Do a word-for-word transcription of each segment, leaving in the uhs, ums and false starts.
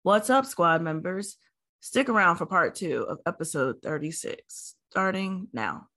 What's up, squad members? Stick around for part two of episode thirty-six, starting now.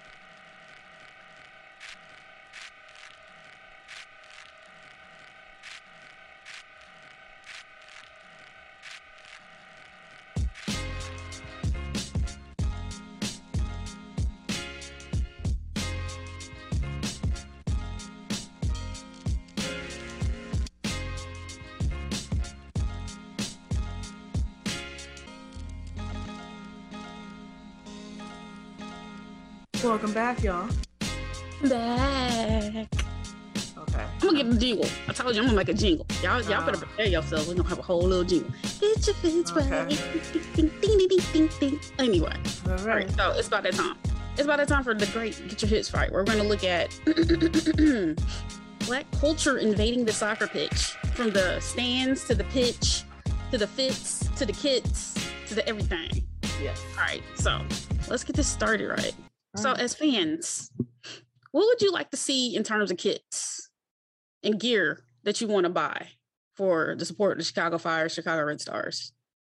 Welcome back, y'all. Back. Okay. I'm gonna get a jingle. I told you I'm gonna make a jingle. Y'all, y'all uh, better prepare yourselves. We're gonna have a whole little jingle. Get your fits okay. right. Ding, ding, ding, ding, ding. Anyway. All right. All right. So it's about that time. It's about that time for the great Get Your Hits Right. We're gonna look at Black culture invading the soccer pitch, from the stands to the pitch, to the fits, to the kits, to the everything. Yes. All right. So let's get this started right. So as fans, what would you like to see in terms of kits and gear that you want to buy for the support of the Chicago Fire, Chicago Red Stars?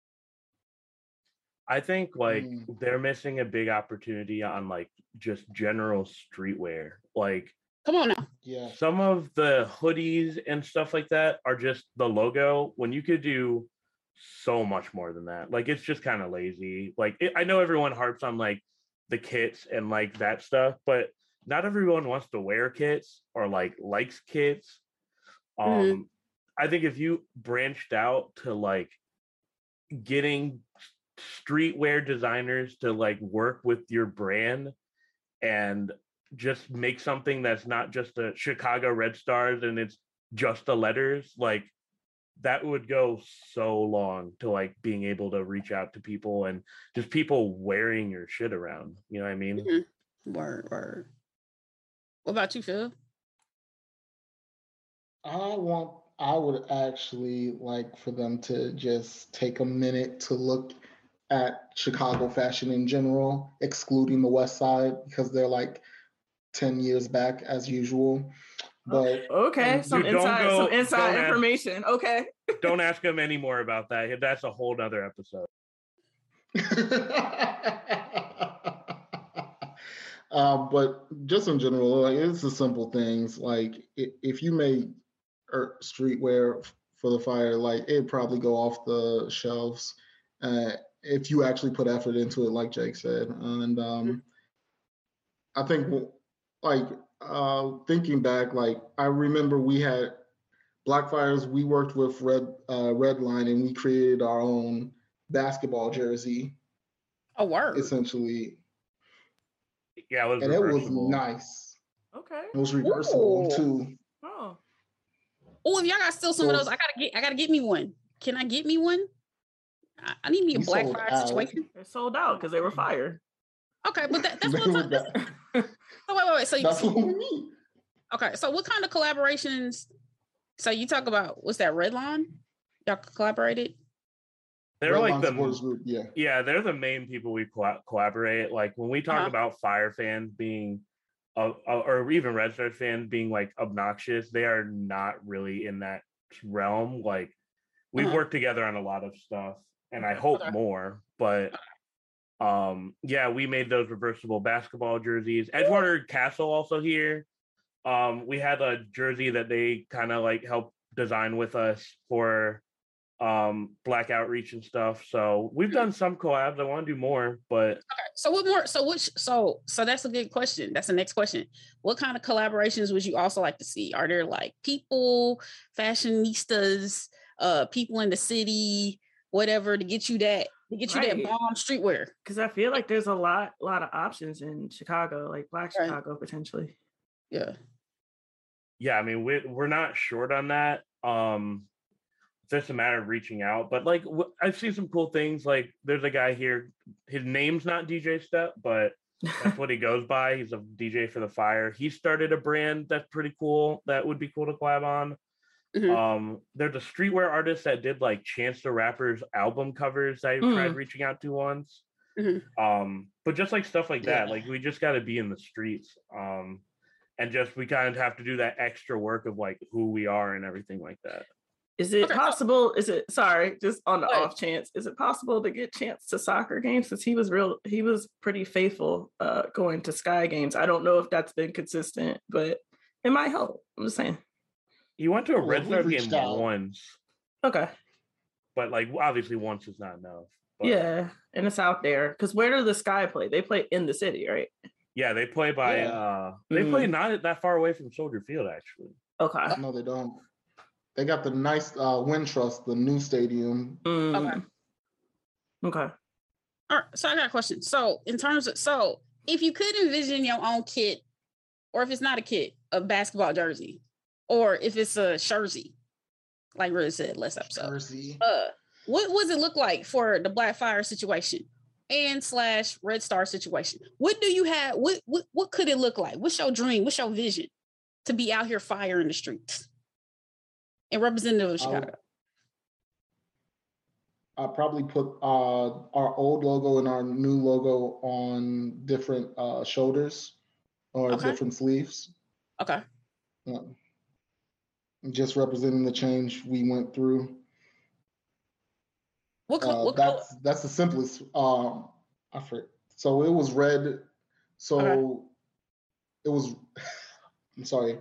I think like mm. they're missing a big opportunity on like just general streetwear. Like, come on now. Yeah. Some of the hoodies and stuff like that are just the logo when you could do so much more than that. Like, it's just kind of lazy. Like, it, I know everyone harps on like the kits and like that stuff, but not everyone wants to wear kits or like likes kits. Um, mm-hmm. I think if you branched out to like getting streetwear designers to like work with your brand and just make something that's not just a Chicago Red Stars and it's just the letters, like that would go so long to like being able to reach out to people and just people wearing your shit around. You know what I mean? Mm-hmm. Word, word. What about you, Phil? I want, I would actually like for them to just take a minute to look at Chicago fashion in general, excluding the West Side, because they're like ten years back as usual. But okay, some dude, inside, go, some inside information. Ask, okay, don't ask him any more about that. That's a whole other episode. um, but just in general, like it's the simple things. Like if you made streetwear for the Fire, like it'd probably go off the shelves uh, if you actually put effort into it, like Jake said. And um, I think like. Uh, thinking back, like I remember we had Black Fires. We worked with Red uh, Redline, and we created our own basketball jersey. Oh, word! Essentially, yeah, it was and reversible. It was nice. Okay, it was reversible Ooh. too. Oh, oh! If y'all got still some so, of those, I gotta get. I gotta get me one. Can I get me one? I, I need me a Black Fire out. situation. They sold out because they were fire. Okay, but that, that's what I'm talking. So wait, wait, wait. So you, that's what we mean. Okay, so what kind of collaborations? So you talk about what's that Redline? Y'all collaborated? They're Redline like the group, yeah, yeah. They're the main people we co- collaborate. Like when we talk uh-huh. about Fire fans being, uh, or even Red Stars fans being like obnoxious, they are not really in that realm. Like we've uh-huh. worked together on a lot of stuff, and I hope okay. more, but. Um, yeah, we made those reversible basketball jerseys. Edgewater Castle also here. Um, we had a jersey that they kind of like helped design with us for um Black Outreach and stuff. So we've done some collabs. I want to do more, but okay. So what more? So which? So so that's a good question. That's the next question. What kind of collaborations would you also like to see? Are there like people, fashionistas, uh, people in the city, whatever, to get you that? To get you right. that bomb streetwear. Because I feel like there's a lot, lot of options in Chicago, like Black right. Chicago potentially. Yeah. Yeah, I mean, we, we're not short on that. Um, it's just a matter of reaching out. But like, w- I've seen some cool things. Like, there's a guy here. His name's not D J Step, but that's what he goes by. He's a D J for the Fire. He started a brand that's pretty cool. That would be cool to collab on. Mm-hmm. Um, there's a streetwear artist that did like Chance the Rapper's album covers I mm. tried reaching out to once. Mm-hmm. Um, but just like stuff like that, yeah. like we just got to be in the streets. Um, and just we kind of have to do that extra work of like who we are and everything like that. Is it Okay, so- possible? Is it sorry, just on the Go ahead. off chance? Is it possible to get Chance to soccer games? Because he was real, he was pretty faithful uh, going to Sky games. I don't know if that's been consistent, but it might help. I'm just saying. He went to a Well, Red we Star reached game out. once, Okay. but like obviously once is not enough. But Yeah, and it's out there. Because where do the Sky play? They play in the city, right? yeah, they play by. Yeah. uh They Mm. play not that far away from Soldier Field, actually. Okay. No, they don't. They got the nice uh, Wintrust, the new stadium. Mm. Okay. Okay. All right, so I got a question. So, in terms of, so if you could envision your own kit, or if it's not a kit, a basketball jersey, or if it's a jersey, like Rita said last episode, Jersey. uh, what does it look like for the Black Fire situation and slash Red Star situation? What do you have? What what what could it look like? What's your dream? What's your vision to be out here firing the streets and representative of Chicago? I'll probably put uh, our old logo and our new logo on different uh, shoulders or Okay. different sleeves. Okay. Um, just representing the change we went through. What, co- Uh, what color? that's that's the simplest. Um, I forget. So it was red. So Okay. it was. I'm sorry.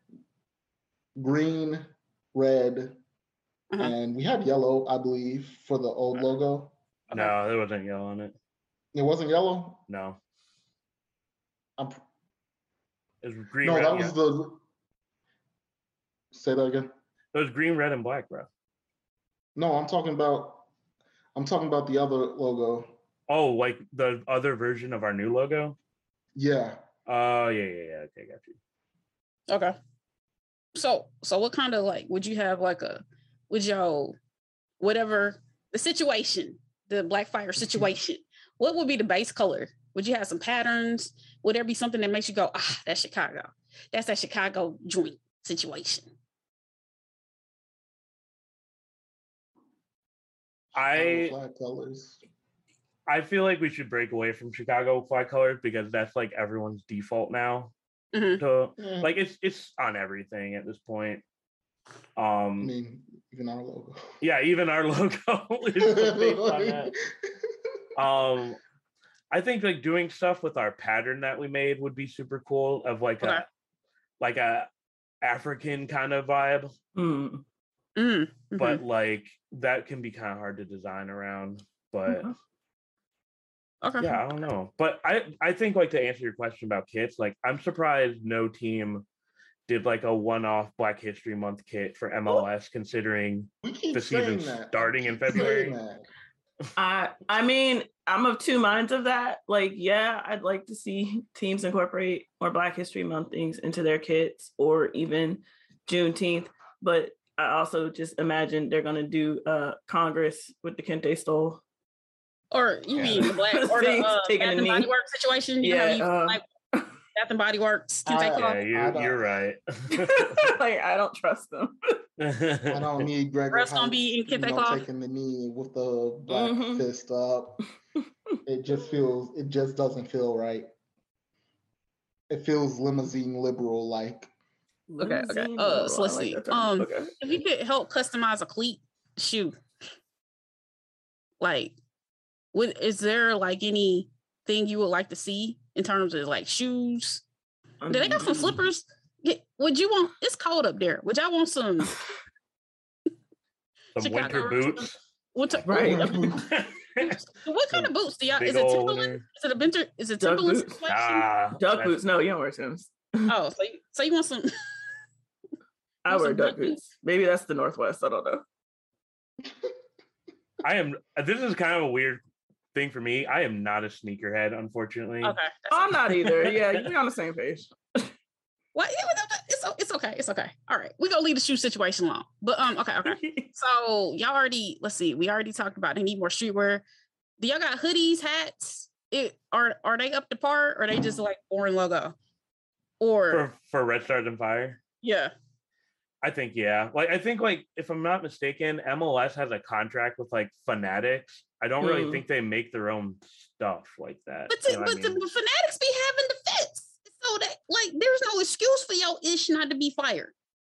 Green, red, Uh-huh. and we had yellow, I believe, for the old Okay. logo. Okay. No, there wasn't yellow on it. It wasn't yellow. No, I'm, it was green. no, red, that and was yellow. the. Say that again. It was green, red, and black, bro. No, I'm talking about. I'm talking about the other logo. Oh, like the other version of our new logo. Yeah. Oh yeah, yeah, yeah. Okay, got you. Okay. So so what kind of like would you have like a would your whatever the situation, the Blackfire situation, what would be the base color? Would you have some patterns? Would there be something that makes you go, ah, that's Chicago? That's that Chicago joint situation. I Flag colors. I feel like we should break away from Chicago flag colors because that's like everyone's default now. Mhm. So Yeah, like it's it's on everything at this point. I Um mean, even our logo. yeah, even our logo is based on that. Um I think like doing stuff with our pattern that we made would be super cool of like Okay. a like a African kind of vibe, Mm. Mm, mhm. but like that can be kind of hard to design around. But Okay. okay. yeah, I don't know. But I I think like to answer your question about kits, like I'm surprised no team did like a one-off Black History Month kit for M L S considering We keep the saying season's that. starting We in keep saying February. that. I I mean, I'm of two minds of that. Like, yeah, I'd like to see teams incorporate more Black History Month things into their kits or even Juneteenth. But I also just imagine they're gonna do uh Congress with the Kente stole. Or you Yeah. mean the black or the Things uh, taking Bath a and Body knee. Works situation? You know, Yeah, you, uh, like Bath and Body Works can take I- off. Yeah, I you're don't- you're right. like I don't trust them. I don't need Gregor Russ gonna be in Heights, you Kente know, cloth? taking the knee with the black Mhm. fist up. It just feels. It just doesn't feel right. It feels limousine liberal like. Okay, okay. Limousine Uh, liberal, so I let's like see. that term. Um, Okay. If you could help customize a cleat shoe, like, would is there like anything you would like to see in terms of like shoes? Do they got some Mm. slippers? Yeah, would you want? It's cold up there. Would y'all want some? Some winter Chicago. boots. Winter, Right. What kind of boots do y'all? Big Is it ol' Timberland? winter- Is it a winter? Is it Duck Timberland boots. situation? Ah, Duck that's- boots. No, you don't wear Timbs. Oh, so you, so you want some? I want wear some duck duck boots? boots. Maybe that's the Northwest. I don't know. I am. This is kind of a weird thing for me. I am not a sneakerhead, unfortunately. Okay. that's Oh, I'm okay. not either. Yeah, you're on the same page. Well, yeah, but that- it's it's okay. It's okay. All right, we gonna leave the shoe situation alone. But um, okay, okay. So y'all already let's see. We already talked about. They need more streetwear. Do y'all got hoodies, hats? It are are they up to par? Or are they just like boring logo? Or For for Red Stars and Fire, yeah, I think yeah. Like I think like if I'm not mistaken, M L S has a contract with like Fanatics. I don't really Hmm. think they make their own stuff like that. but you the, know but what I the mean? fanatics be having the fits. So that like there's no excuse for your ish not to be fired.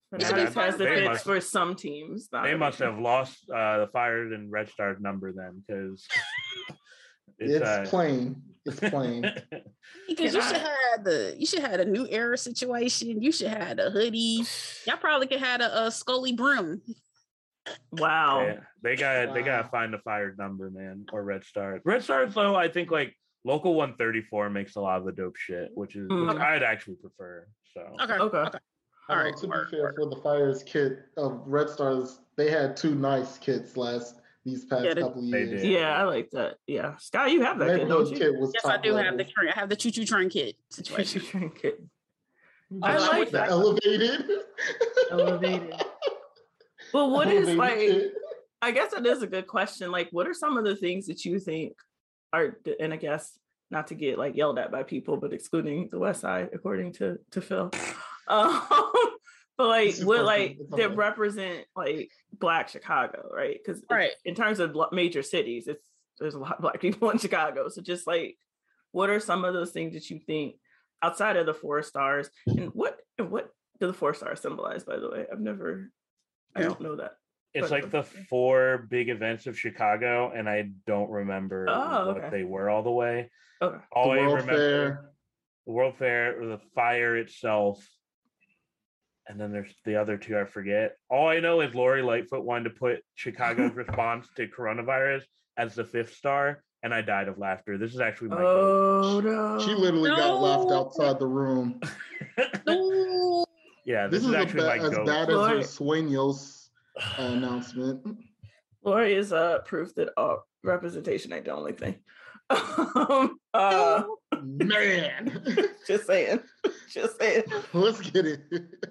It should be Fanatics fun has the They for fits must- for some teams. not They must everyone. have lost uh, the Fire and Red Stars number then, because It's, uh, plain. It's plain. because Can you should I- have the you should have a new era situation. You should have a hoodie. Y'all probably could have a, a Scully brim. Wow. they, they got they gotta Wow. find the Fire number, man, or Red Stars. Red Stars though, I think like local one thirty-four makes a lot of the dope shit, which is Mm. which I'd actually prefer. So Okay. Okay. Okay. All Although, right. to be word, fair, word. for the Fire's kit of Red Stars, they had two nice kits last these past Yeah, they- couple of they years. did. Yeah, I like that. Yeah. Sky, you have that kid, don't Neighborhood you? kit was Yes, I top do level. have the train. I have the choo choo train kit situation. Kid. I I like like the that. elevated. Elevated. But what is elevated like, kit. I guess it is a good question. Like, what are some of the things that you think are, and I guess not to get like yelled at by people, but excluding the West Side, according to to Phil. Um, but like, It's what okay. like It's that okay. represent like Black Chicago, right? Because Right. in terms of lo- major cities, it's there's a lot of Black people in Chicago. So just like, what are some of those things that you think outside of the four stars, and what and what do the four stars symbolize? By the way, I've never, I don't know that. it's But- like the four big events of Chicago, and I don't remember Oh, what okay. they were all the way. Okay. All The I World remember Fair. the World Fair or the Fire itself. And then there's the other two I forget. All I know is Lori Lightfoot wanted to put Chicago's response to coronavirus as the fifth star, and I died of laughter. This is actually my Oh no. She literally got laughed No. outside the room. goat. No. Yeah, this, This, is, is, a actually ba- my as goat. bad as her Lord. Sueños uh, announcement. Lori is uh proof that uh representation ain't the only thing. um, uh, Man, just saying. Just saying. let's get it.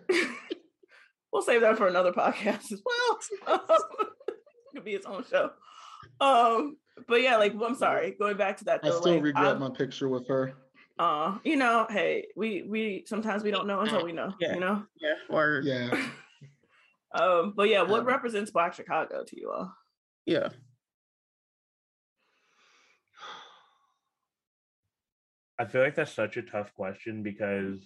We'll save that for another podcast as well. Could be its own show. Um, but yeah, like I'm sorry, going back to that I though, still like, regret I'm- my picture with her. uh, you know, hey, we we sometimes we don't know until we know, Yeah. you know. Yeah. Or Yeah. Um, but yeah, what Um, represents Black Chicago to you all? yeah. I feel like that's such a tough question because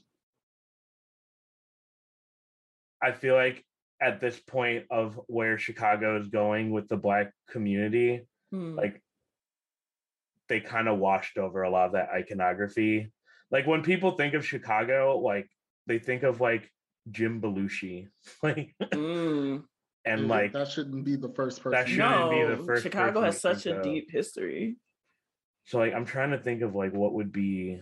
I feel like at this point of where Chicago is going with the Black community, Hmm. like they kind of washed over a lot of that iconography. Like when people think of Chicago, like they think of like Jim Belushi, like Mm. and It- like that shouldn't be the first person. that shouldn't be the No, first Chicago person has you such think a of. deep history. So like I'm trying to think of like what would be.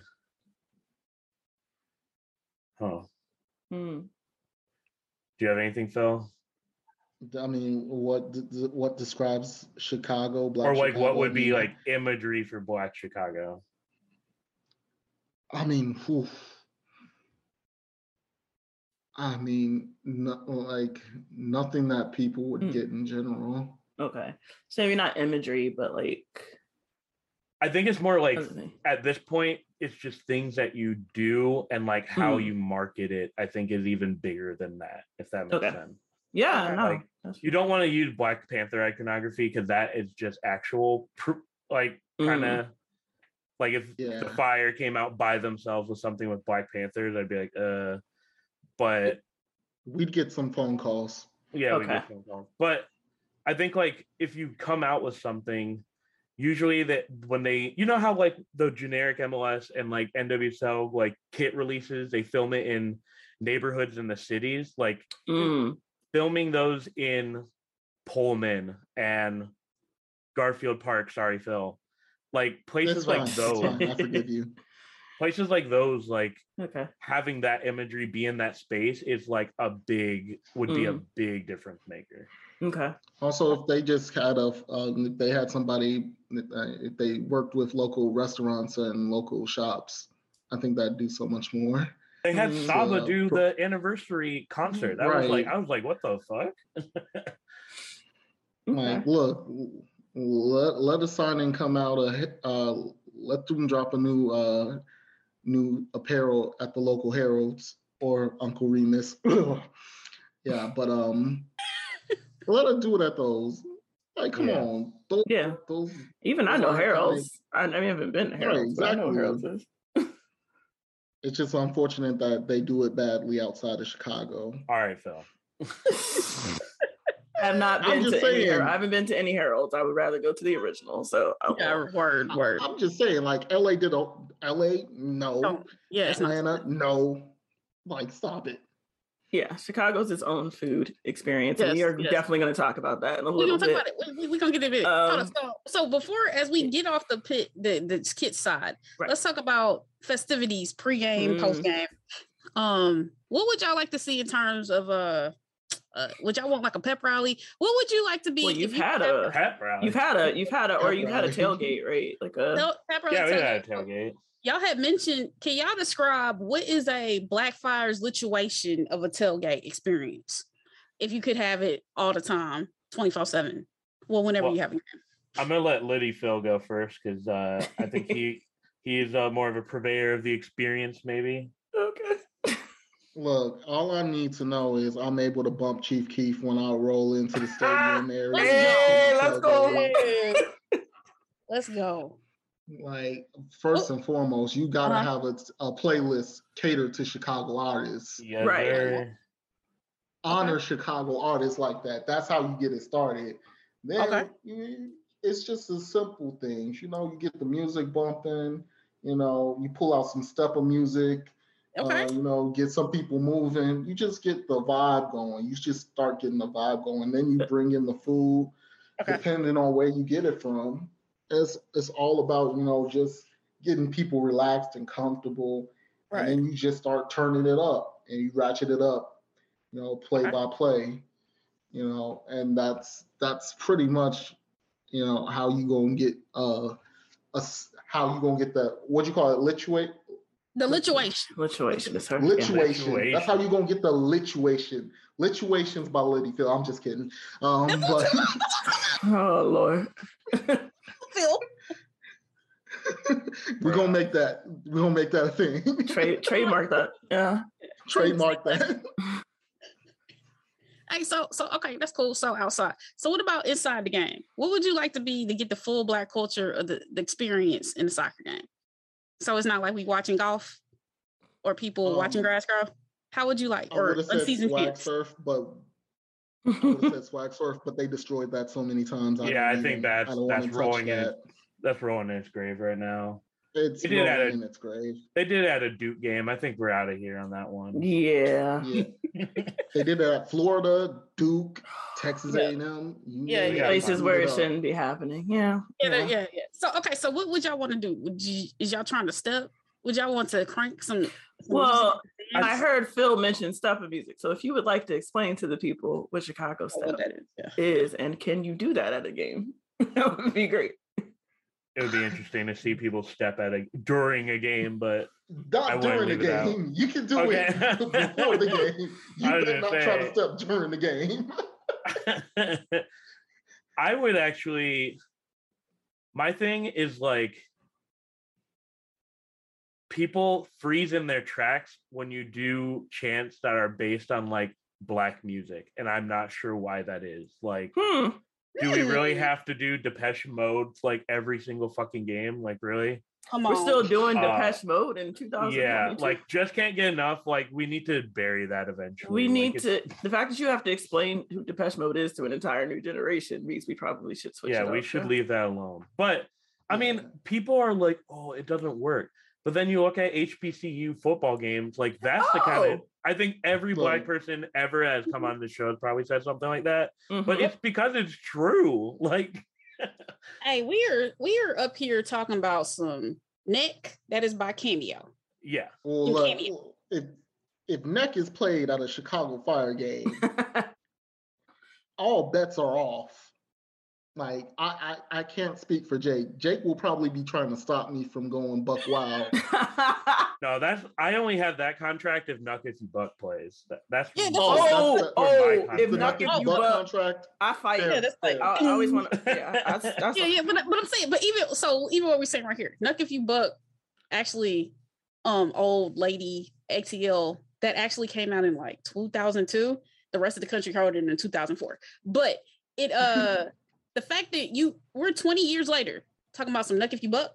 Oh, Hmm. do you have anything, Phil? I mean, what d- d- what describes Chicago? Black Or like Chicago? what I would be mean- like imagery for Black Chicago? I mean, whew. I mean, no, like nothing that people would Hmm. get in general. Okay. So maybe not imagery, but like I think it's more like other thing. at this point, it's just things that you do and like how Mm. you market it. I think is even bigger than that. If that makes Okay. sense. Yeah, no. Like, that's- You don't want to use Black Panther iconography because that is just actual, pr- like kind of like if Yeah. the Fire came out by themselves with something with Black Panthers, I'd be like, uh. But We'd get some phone calls. yeah, we Okay. get phone calls. But I think like if you come out with something, usually that when they, you know how like the generic M L S and like N W S L like kit releases, they film it in neighborhoods in the cities, like Mm. filming those in Pullman and Garfield Park. Sorry, Phil. Like That's places fine. like That's those, fine. I forgive you. places like those, like Okay. having that imagery be in that space is like a big would be a Mm. big difference maker. Okay. Also, if they just had a, um, if they had somebody, uh, if they worked with local restaurants and local shops, I think that'd do so much more. They had Mm. Saba So, do pro- the anniversary concert. That was like Right. I was like, what the fuck? Okay. Like, look, let, let a signing come out. Uh, uh, let them drop a new uh, new apparel at the local Heralds or Uncle Remus. Yeah, but um, let her do it at those. Like, come Yeah. on, those, Yeah. those. Even I those know are Harold's. I, I haven't been to Right, Harold's, but I know exactly. Harold's is. It's just unfortunate that they do it badly outside of Chicago. All right, Phil. I have not I'm been just to any. saying. I haven't been to any Heralds. I would rather go to the original. So I Yeah, won't. word, word. I'm just saying, like L A did a L A, no. Oh, yeah, it's not. Atlanta, no. Like, stop it. Yeah, Chicago's its own food experience, and we Yes, are yes. definitely going to talk about that in a We're little gonna talk bit. about it. We're we, we gonna get into it. Um, Hold on, so, so before, as we get off the pit, the the kit side, Right. let's talk about festivities, pregame, Mm. postgame. Um, what would y'all like to see in terms of uh, uh, would y'all want like a pep rally? What would you like to be? Well, if you've you had could have a, Pep rally. you've had a, you've had a, or Pep you've had a rally. tailgate, right? Like a. no, pep rally Yeah, we had a tailgate. tailgate. Y'all had mentioned. Can y'all describe what is a Blackfires lituation of a tailgate experience? If you could have it all the time, twenty-four seven. Well, whenever Well, you have it. I'm gonna let Liddy Phil go first because uh, I think he he is uh, more of a purveyor of the experience, maybe. Okay. Look, all I need to know is I'm able to bump Chief Keef when I roll into the stadium area. Hey, let's go. Tailgate. Let's go. Like, first and foremost, you gotta Uh-huh. have a, a playlist catered to Chicago artists. Yes, Right. sir. Honor Chicago artists like that. That's how you get it started. Then Okay. you, it's just the simple things. You know, you get the music bumping. You know, you pull out some stepper music. Okay. Uh, you know, get some people moving. You just get the vibe going. You just start getting the vibe going. Then you bring in the food. Okay. Depending on where you get it from, it's it's all about, you know, just getting people relaxed and comfortable. Right. And then you just start turning it up and you ratchet it up, you know, play Okay. by play, you know, and that's that's pretty much, you know, how you gonna get uh a, how you gonna get the what you call it lituate The lituation. Lituation is her. lituation. Lituation. That's how you gonna get the lituation. Lituations by Liddy Phil. I'm just kidding. Um, but Yeah. Oh Lord. Phil. we're gonna make that we're gonna make that a thing. Trade trademark that. Yeah. Trademark that. Hey, so so okay, that's cool. So outside. So what about inside the game? What would you like to be to get the full Black culture of the, the experience in the soccer game? So it's not like we watching golf or people Um, watching grass grow. How would you like I or would have said unseasoned swag kids? surf, but I would have said swag surf, but they destroyed that so many times. I Yeah, don't I even- think that's I don't that's want to touch rolling in that. that's rolling in its grave right now. It's They did add rolling a- in its grave. They did add a Duke game. I think we're out of here on that one. Yeah. Yeah, they did that at Florida, Duke, Texas Yeah. A and M. You Yeah, name yeah. it, Places they where lit it up. shouldn't be happening. Yeah. Yeah, yeah, yeah, yeah. So okay, so what would y'all want to do? Would you is y'all trying to step? Would y'all want to crank some? some Well, music? I heard Phil mention stepper music. So if you would like to explain to the people what Chicago Oh, step what that is. Yeah. is, and can you do that at a game? That would be great. It would be interesting to see people step at a during a game, but Not I wouldn't during the leave it out. game. You can do Okay. it before the game. You I was better gonna not try to say. step during the game. I would actually. My thing is like people freeze in their tracks when you do chants that are based on like Black music, and I'm not sure why that is. Like, Hmm. do we really Hmm. have to do Depeche Mode like every single fucking game? Like, really? Come We're on. still doing Uh, Depeche Mode in two thousand twenty-two. Yeah, like just can't get enough. Like, we need to bury that eventually. we Like, need it's- to. The fact that you have to explain who Depeche Mode is to an entire new generation means we probably should switch. Yeah, it we up, should yeah. leave that alone. But I mean, Yeah. people are like, "Oh, it doesn't work." But then you look at H B C U football games, like that's the kind of. Oh. I think every Black Right. person ever has come on the show has probably said something like that. But Mhm. it's because it's true. Like, Hey, we're we're up here talking about some Nick that is by Cameo. yeah, Well, You look, can't be- if if Neck is played at a Chicago Fire game, all bets are off. Like I, I, I can't speak for Jake. Jake will probably be trying to stop me from going buck wild. no, that's I only have that contract if Nuck If You Buck plays. That, that's Yeah, that's- oh, that's- oh, that's if my Nuck contract. If Oh, You Buck Buck, contract. I fight. fair, Yeah, that's like- fair. I, I always want to. Yeah, that's, that's Yeah, yeah, but, but I'm saying, but even so, even what we're saying right here, Nuck If You Buck, actually, um, old lady X E L that actually came out in like two thousand two. The rest of the country heard it in two thousand four. But it, uh, the fact that you we're twenty years later talking about some Nuck If You Buck,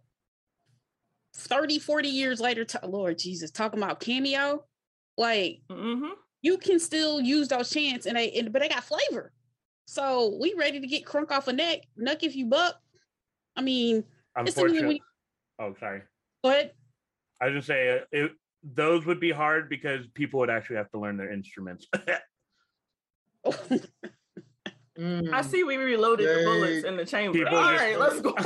thirty, forty years later, t- Lord Jesus, talking about Cameo, like hmm you can still use those chants, and they and, but they got flavor. So we ready to get crunk off a neck, nuck if you buck. I mean, unfortunately. Oh, sorry. Go ahead. I was just say uh, it, those would be hard because people would actually have to learn their instruments. mm. I see we reloaded Yay. the bullets in the chamber. People All right, let's go.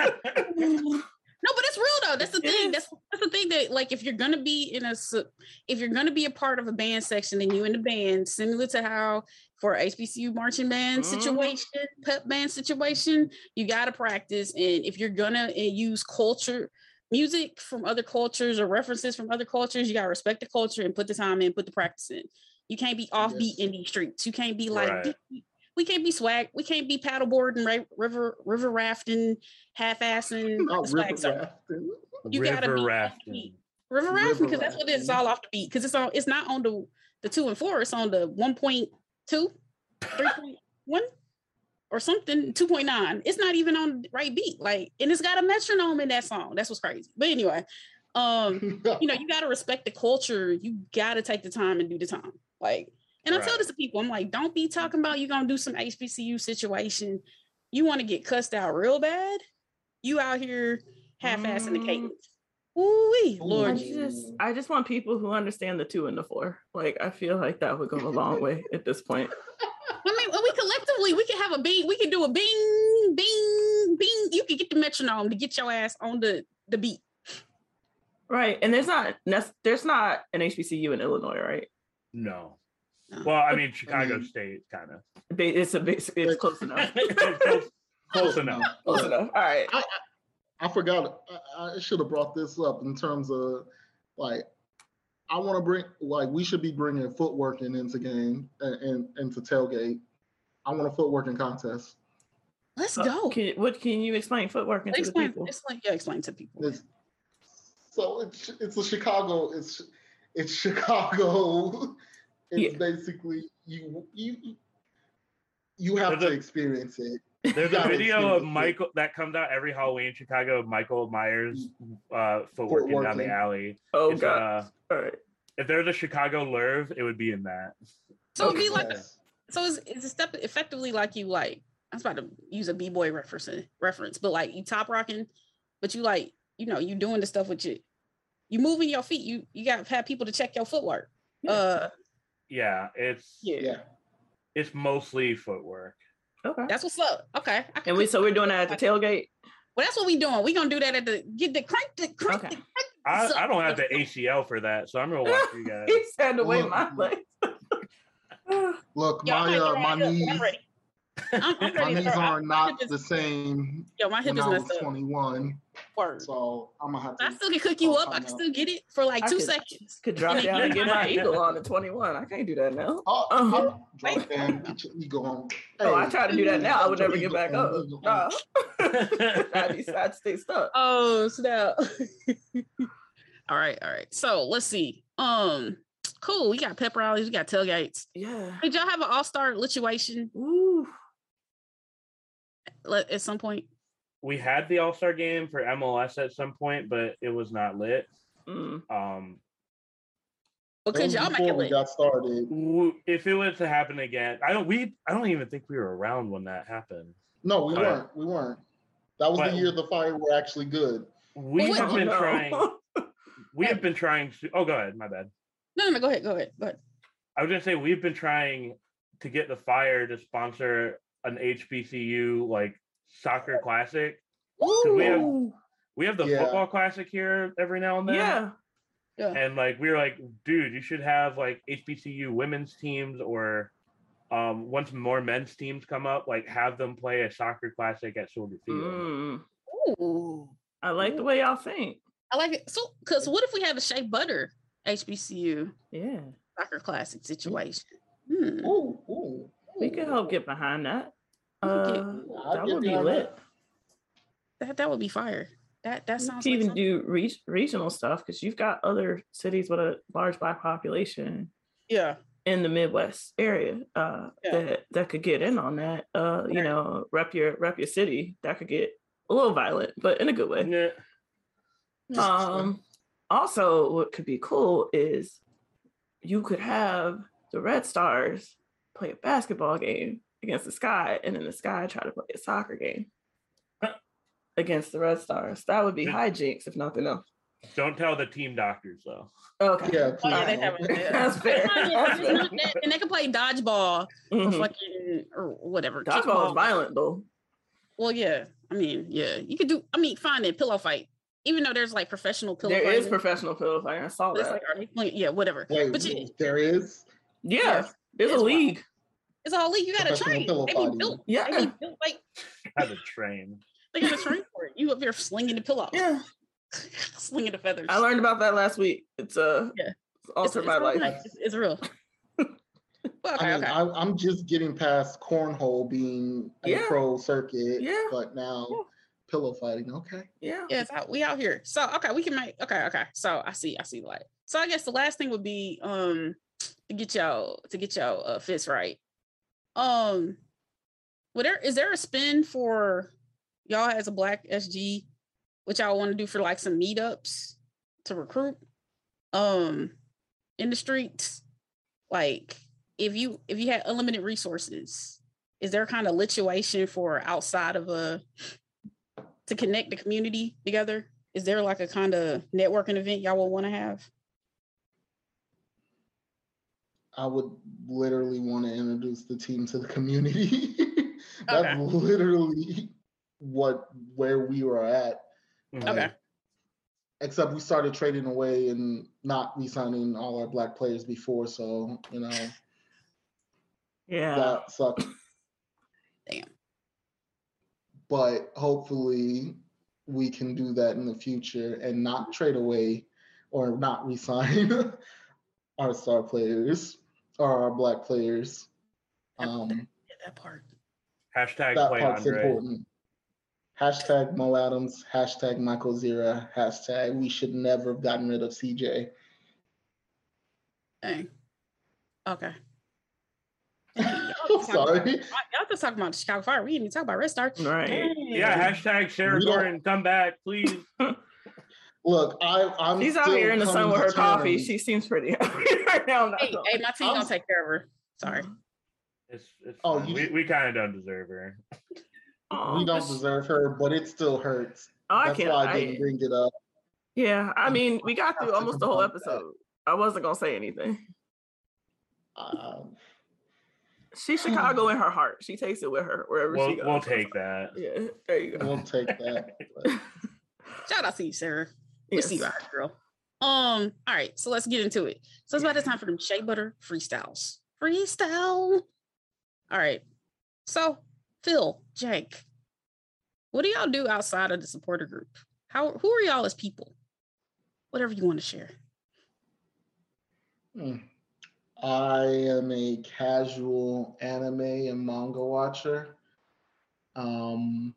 No, but it's real though. That's the thing. That's that's the thing that like if you're gonna be in a if you're gonna be a part of a band section and you in the band, similar to how for H B C U marching band mm. situation, pep band situation, you gotta practice. And if you're gonna use culture, music from other cultures or references from other cultures, you gotta respect the culture and put the time in, put the practice in. You can't be offbeat yes. in these streets. You can't be like. Right. We can't be swag. We can't be paddleboarding, right? River, river rafting, half-assing. Oh, river rafting. You river gotta be rafting. River rafting because that's what it is. It's all off the beat. Because it's on. It's not on the the two and four. It's on the one point two, three point one, or something. Two point nine. It's not even on the right beat. Like, and it's got a metronome in that song. That's what's crazy. But anyway, um, you know, you gotta respect the culture. You gotta take the time and do the time. Like. And I right. tell this to people, I'm like, don't be talking about you gonna do some H B C U situation. You want to get cussed out real bad. You out here half-assing mm. the cadence. Ooh, Lord I just, I just want people who understand the two and the four. Like, I feel like that would go a long way at this point. I mean, we collectively, we can have a bing, we can do a bing, bing, bing. You can get the metronome to get your ass on the, the beat. Right. And there's not, there's not an H B C U in Illinois, right? No. Well, I mean, Chicago I mean, State kind of. It's a basic. It's close enough. close, close enough. Close enough. All right. I, I, I forgot. I, I should have brought this up in terms of like, I want to bring like we should be bringing footworking into game and, and into tailgate. I want a footworking contest. Let's uh, go. Can, what can you explain footworking to explain, the people? Explain, yeah, explain to people. It's, so it's it's a Chicago. It's it's Chicago. It's yeah. basically you you you have there's to a, experience it. There's a video of Michael it. that comes out every Halloween in Chicago of Michael Myers uh footworking Foot down the alley. Oh it's, god. Uh, All right. If there's a Chicago Lurv, it would be in that. So it'd be like so it's, it's a step effectively like you like I was about to use a B-boy reference reference, but like you top rocking, but you like, you know, you doing the stuff with you you moving your feet. You you gotta have people to check your footwork. Yeah. Uh Yeah, it's yeah, it's mostly footwork. Okay, that's what's up. Okay, and we so we're doing that at the tailgate. Well, that's what we doing. We gonna do that at the get the crank the crank. Okay. The, I, I don't have the A C L for that, so I'm gonna watch you guys. He said away my legs. Look, Yo, my uh, my knees, I'm, I'm my knees are not the same. Yo, my hip is messed up. twenty-one. Word. So I'm gonna have to. I still can cook you up. I can still get it for like I two could, seconds. Could drop down and get my eagle on at twenty-one. I can't do that now. Oh, uh-huh. Drop down, get your ego on. Hey, oh, I try to do that now. I would never get back up. Nah. I'd, I'd stay stuck. Oh snap! All right, all right. So let's see. Um, cool. We got pep rallies. We got tailgates. Yeah. Did y'all have an all-star lituation? Ooh. At some point. We had the All-Star game for M L S at some point, but it was not lit. Mm. Um, because y'all make it lit. We got started. If it was to happen again, I don't. We I don't even think we were around when that happened. No, we but, weren't. We weren't. That was the year the Fire were actually good. We well, have wait, been no. trying. We have been trying to. Oh, go ahead. My bad. No, no, go ahead. Go ahead. Go ahead. I was gonna say we've been trying to get the Fire to sponsor an H B C U like soccer classic. We have we have the yeah. football classic here every now and then. Yeah. Yeah. And like we were like, dude, you should have like H B C U women's teams or um once more men's teams come up, like have them play a soccer classic at Soldier Field. Mm. Ooh. I like the way y'all think. I like it. So because what if we had a Shea Butter H B C U yeah soccer classic situation? Hmm. Ooh, ooh. We could help get behind that. Uh, get, that would be lit. That that would be fire. That that sounds. You can like even do re- regional stuff because you've got other cities with a large Black population. Yeah. In the Midwest area, uh, yeah. that that could get in on that. Uh, you know, rep your rep your city. That could get a little violent, but in a good way. Yeah. Um. Also, what could be cool is you could have the Red Stars play a basketball game against the Sky, and then the Sky try to play a soccer game against the Red Stars. That would be hijinks, if nothing else. Don't tell the team doctors though. Okay. Yeah, Oh, yeah, they have a, that's fair. That's fair. And they can play dodgeball mm-hmm. or fucking or whatever. Dodgeball Kickball. is violent though. Well, yeah. I mean, yeah. You could do. I mean, fine then pillow fight. Even though there's like professional pillow. There fighting, is professional pillow fighting. I saw that. It's like, are they playing? Yeah, whatever. Wait, but you, there is. Yeah, yeah there's a league. Wild. It's a whole league. You got to train. They be built. Yeah, they be built like. Had to train. They got to train for it. You up there slinging the pillow. Yeah. Slinging the feathers. I learned about that last week. It's uh yeah. It's altered it's, my it's life. It's, it's real. Well, okay, I mean, okay. I, I'm just getting past cornhole being a Yeah. pro circuit, Yeah. but now Yeah. pillow fighting. Okay. Yeah. Yeah, it's out, we out here. So okay, we can make okay, okay. So I see, I see the light. So I guess the last thing would be um to get y'all to get y'all uh, fits right. Um, what there is there a spin for y'all as a Black S G, which y'all want to do for like some meetups to recruit um in the streets? Like if you if you had unlimited resources, is there kind of lituation for outside of a to connect the community together? Is there like a kind of networking event y'all would want to have? I would literally want to introduce the team to the community. That's Okay. literally what where we were at. Okay. Like, except we started trading away and not re-signing all our Black players before, so you know Yeah. that sucked. Damn. But hopefully we can do that in the future and not trade away or not re-sign our star players or our Black players. Um, Yeah, that part. Hashtag that play part's Andre. important. Hashtag Mo Adams, hashtag Michael Zira, hashtag we should never have gotten rid of C J. Dang. Okay. I'm sorry. About, y'all just talking about the Chicago Fire. We didn't even talk about Red Star. Right. Dang. Yeah, hashtag Sarah We don't- Gordon, come back, please. Look, I, I'm She's out still here in the sun coming with to her coffee. terms. She seems pretty happy right now. I'm not Hey, gonna- hey, my team I'm- gonna take care of her. Sorry. It's, it's Oh, fine. you we, just- we kind of don't deserve her. Oh, We don't but- deserve her, but it still hurts. Oh, I That's can't. why I I- didn't bring it up. yeah, I mean, we got through have to almost the whole confront that. episode. I wasn't gonna say anything. Um, She's Chicago in her heart. She takes it with her wherever We'll, she goes. we'll take that. Yeah, there you go. we'll take that. but- Shout out to you, Sarah. We Yes. see you out here, girl. Um, all right, so let's get into it. So it's about the time for them Shea Butter freestyles. Freestyle. All right. So Phil, Jake, what do y'all do outside of the supporter group? How who are y'all as people? Whatever you want to share. Hmm. I am a casual anime and manga watcher. Um,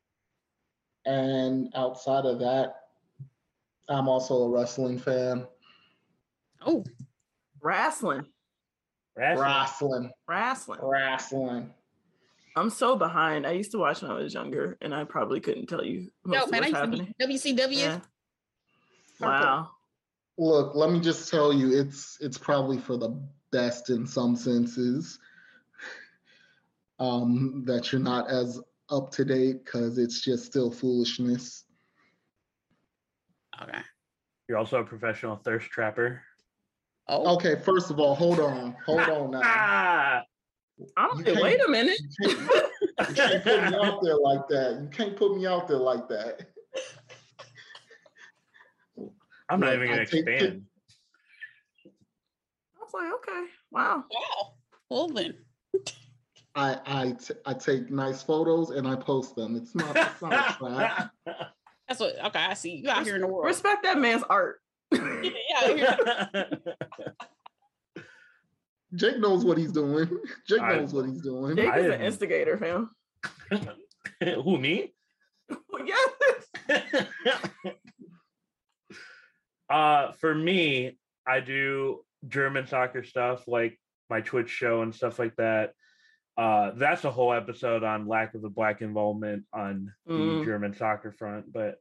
and outside of that, I'm also a wrestling fan. Oh, Wrestling. Wrestling. Wrestling. Wrestling. Wrestling. I'm so behind. I used to watch when I was younger, and I probably couldn't tell you most yo, of man, I what's used to happening. be W C W. Yeah. Hardcore. Wow. Look, let me just tell you, it's it's probably for the best in some senses. Um, that you're not as up to date because it's just still foolishness. Okay. You're also a professional thirst trapper. Oh, Okay, first of all, hold on, hold on now. Ah! I'm You like, wait a minute. You can't, you can't put me out there like that. You can't put me out there like that. I'm not Look, even going I to take expand. I was like, okay, wow. wow. Well then. I I, t- I take nice photos and I post them. It's not, it's not a trap. That's what. Okay, I see you out here in the world. Respect that man's art. Yeah, yeah, yeah. Jake knows what he's doing. Jake I- knows what he's doing. Jake I is an didn't- instigator, fam. Who, me? Yes. uh, for me, I do German soccer stuff, like my Twitch show and stuff like that. Uh, that's a whole episode on lack of the Black involvement on the Mm. German soccer front. But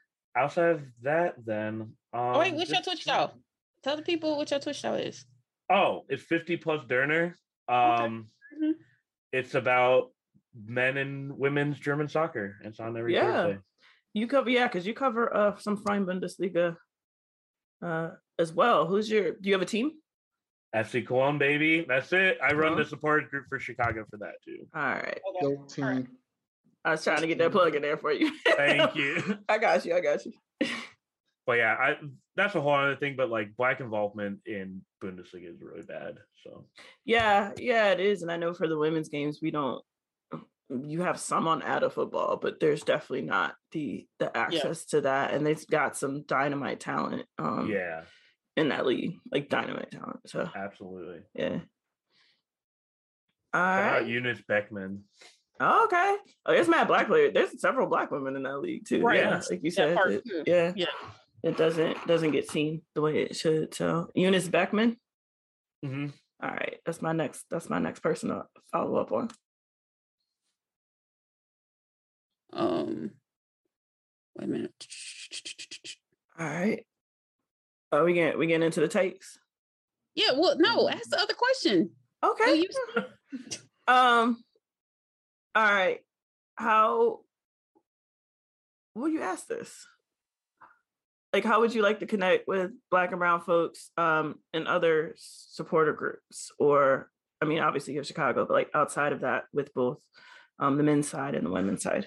outside of that, then um, Oh, wait, what's your just- Twitch show? Tell the people what your Twitch show is. Oh, it's fifty plus Derner. Um, Mhm. It's about men and women's German soccer. It's on every Yeah. Thursday. You cover, yeah, because you cover uh some Freien Bundesliga uh as well. Who's your? Do you have a team? F C Cologne, baby. That's it. I run Uh-huh. the support group for Chicago for that too. All right. Okay. Dope team. All right. I was trying to get that plug in there for you. Thank you. I got you. I got you. But yeah, I that's a whole other thing. But like black involvement in Bundesliga is really bad. So Yeah, yeah, it is. And I know for the women's games, we don't. You have some on Ada football, but there's definitely not the the access to that. And they've got some dynamite talent. Um, yeah, in that league, like dynamite talent. So absolutely. yeah. All How right. about Eunice Beckman? Oh, okay. Oh, there's mad black players. There's several black women in that league too. Right. Yeah, like you That said. part it- too. yeah. Yeah. It doesn't doesn't get seen the way it should. So Eunice Beckman. Mm-hmm. All right, that's my next. That's my next person to follow up on. Um, wait a minute. All right. Oh, we get we getting into the takes. Yeah. Well, no. Ask the other question. Do Okay. you- Um. All right. How will you ask this? Like, how would you like to connect with Black and Brown folks um, and other supporter groups? Or, I mean, obviously you have Chicago, but like outside of that, with both um, the men's side and the women's side.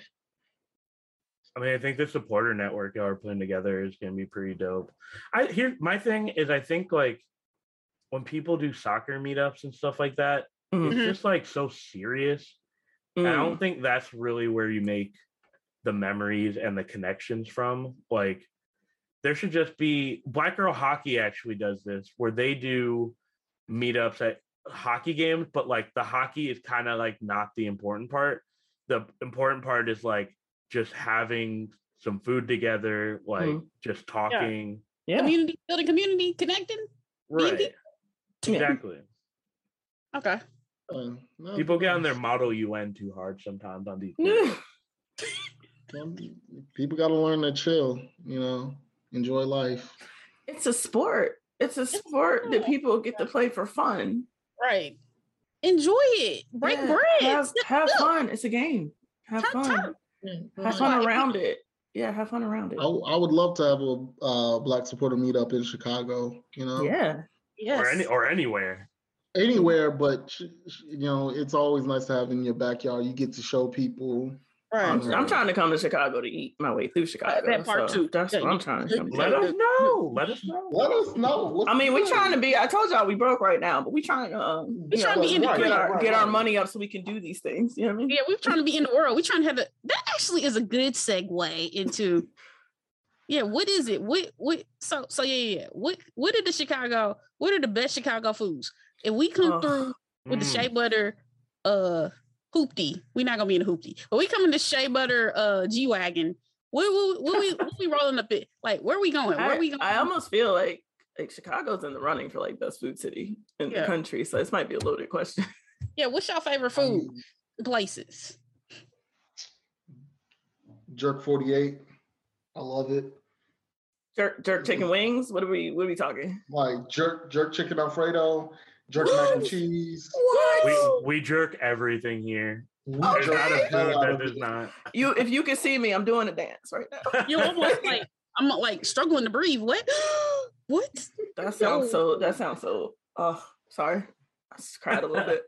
I mean, I think the supporter network y'all are putting together is going to be pretty dope. I here my thing is, I think like when people do soccer meetups and stuff like that, Mhm. it's just like so serious. And I Mm. don't think that's really where you make the memories and the connections from. Like, there should just be Black Girl Hockey actually does this, where they do meetups at hockey games, but like the hockey is kind of like not the important part. The important part is like just having some food together, like Mm. just talking. Yeah. Community building, community connecting. Right. people? Yeah. Exactly. Okay. Uh, no, People get on their Model U N too hard sometimes on these. Yeah. some people got to learn to chill. You know, enjoy life. It's a sport. It's a sport that people get to play for fun. Right. Enjoy it. Break Yeah. bread. Have, Step have up. fun. It's a game. Have Turn, fun. turn. Have fun around it. Yeah, have fun around it. I, I would love to have a uh, Black supporter meetup in Chicago. You know, Yeah. Yes. Or any or anywhere. anywhere, but sh- sh- you know, it's always nice to have in your backyard. You get to show people. right. Right. I'm trying to come to Chicago to eat my way through Chicago. that part so too. That's Yeah, what I'm you- trying to come Let to. us know. Let us know. Let us know. What's I mean, we good. trying to be. I told y'all we broke right now, but we trying to. Um, We you trying know, to be in the get green. our Right, get our right. money up so we can do these things. You know what I mean? Yeah, we're trying to be in the world. We're trying to have a that actually is a good segue into yeah, what is it? What what so so yeah, yeah. yeah. What what are the Chicago, what are the best Chicago foods? If we come Oh, through with the Mm. shea butter uh hoopty, we're not gonna be in the hoopty, but we come in the shea butter uh G Wagon. What, what, what we what we rolling up it? Like where we going? Where I, we going? I almost feel like like Chicago's in the running for like best food city in Yeah. the country. So this might be a loaded question. Yeah, what's your favorite I food mean, places? Jerk forty-eight. I love it. Jerk jerk chicken wings. What are we what are we talking? Like jerk jerk chicken Alfredo, jerk mac and What? cheese. What? We we jerk everything here. We There's jerk not a the hell food out that of does it. not. You if you can see me, I'm doing a dance right now. You're almost like I'm like struggling to breathe. What? what? That sounds so that sounds so oh sorry. I just cried a little bit.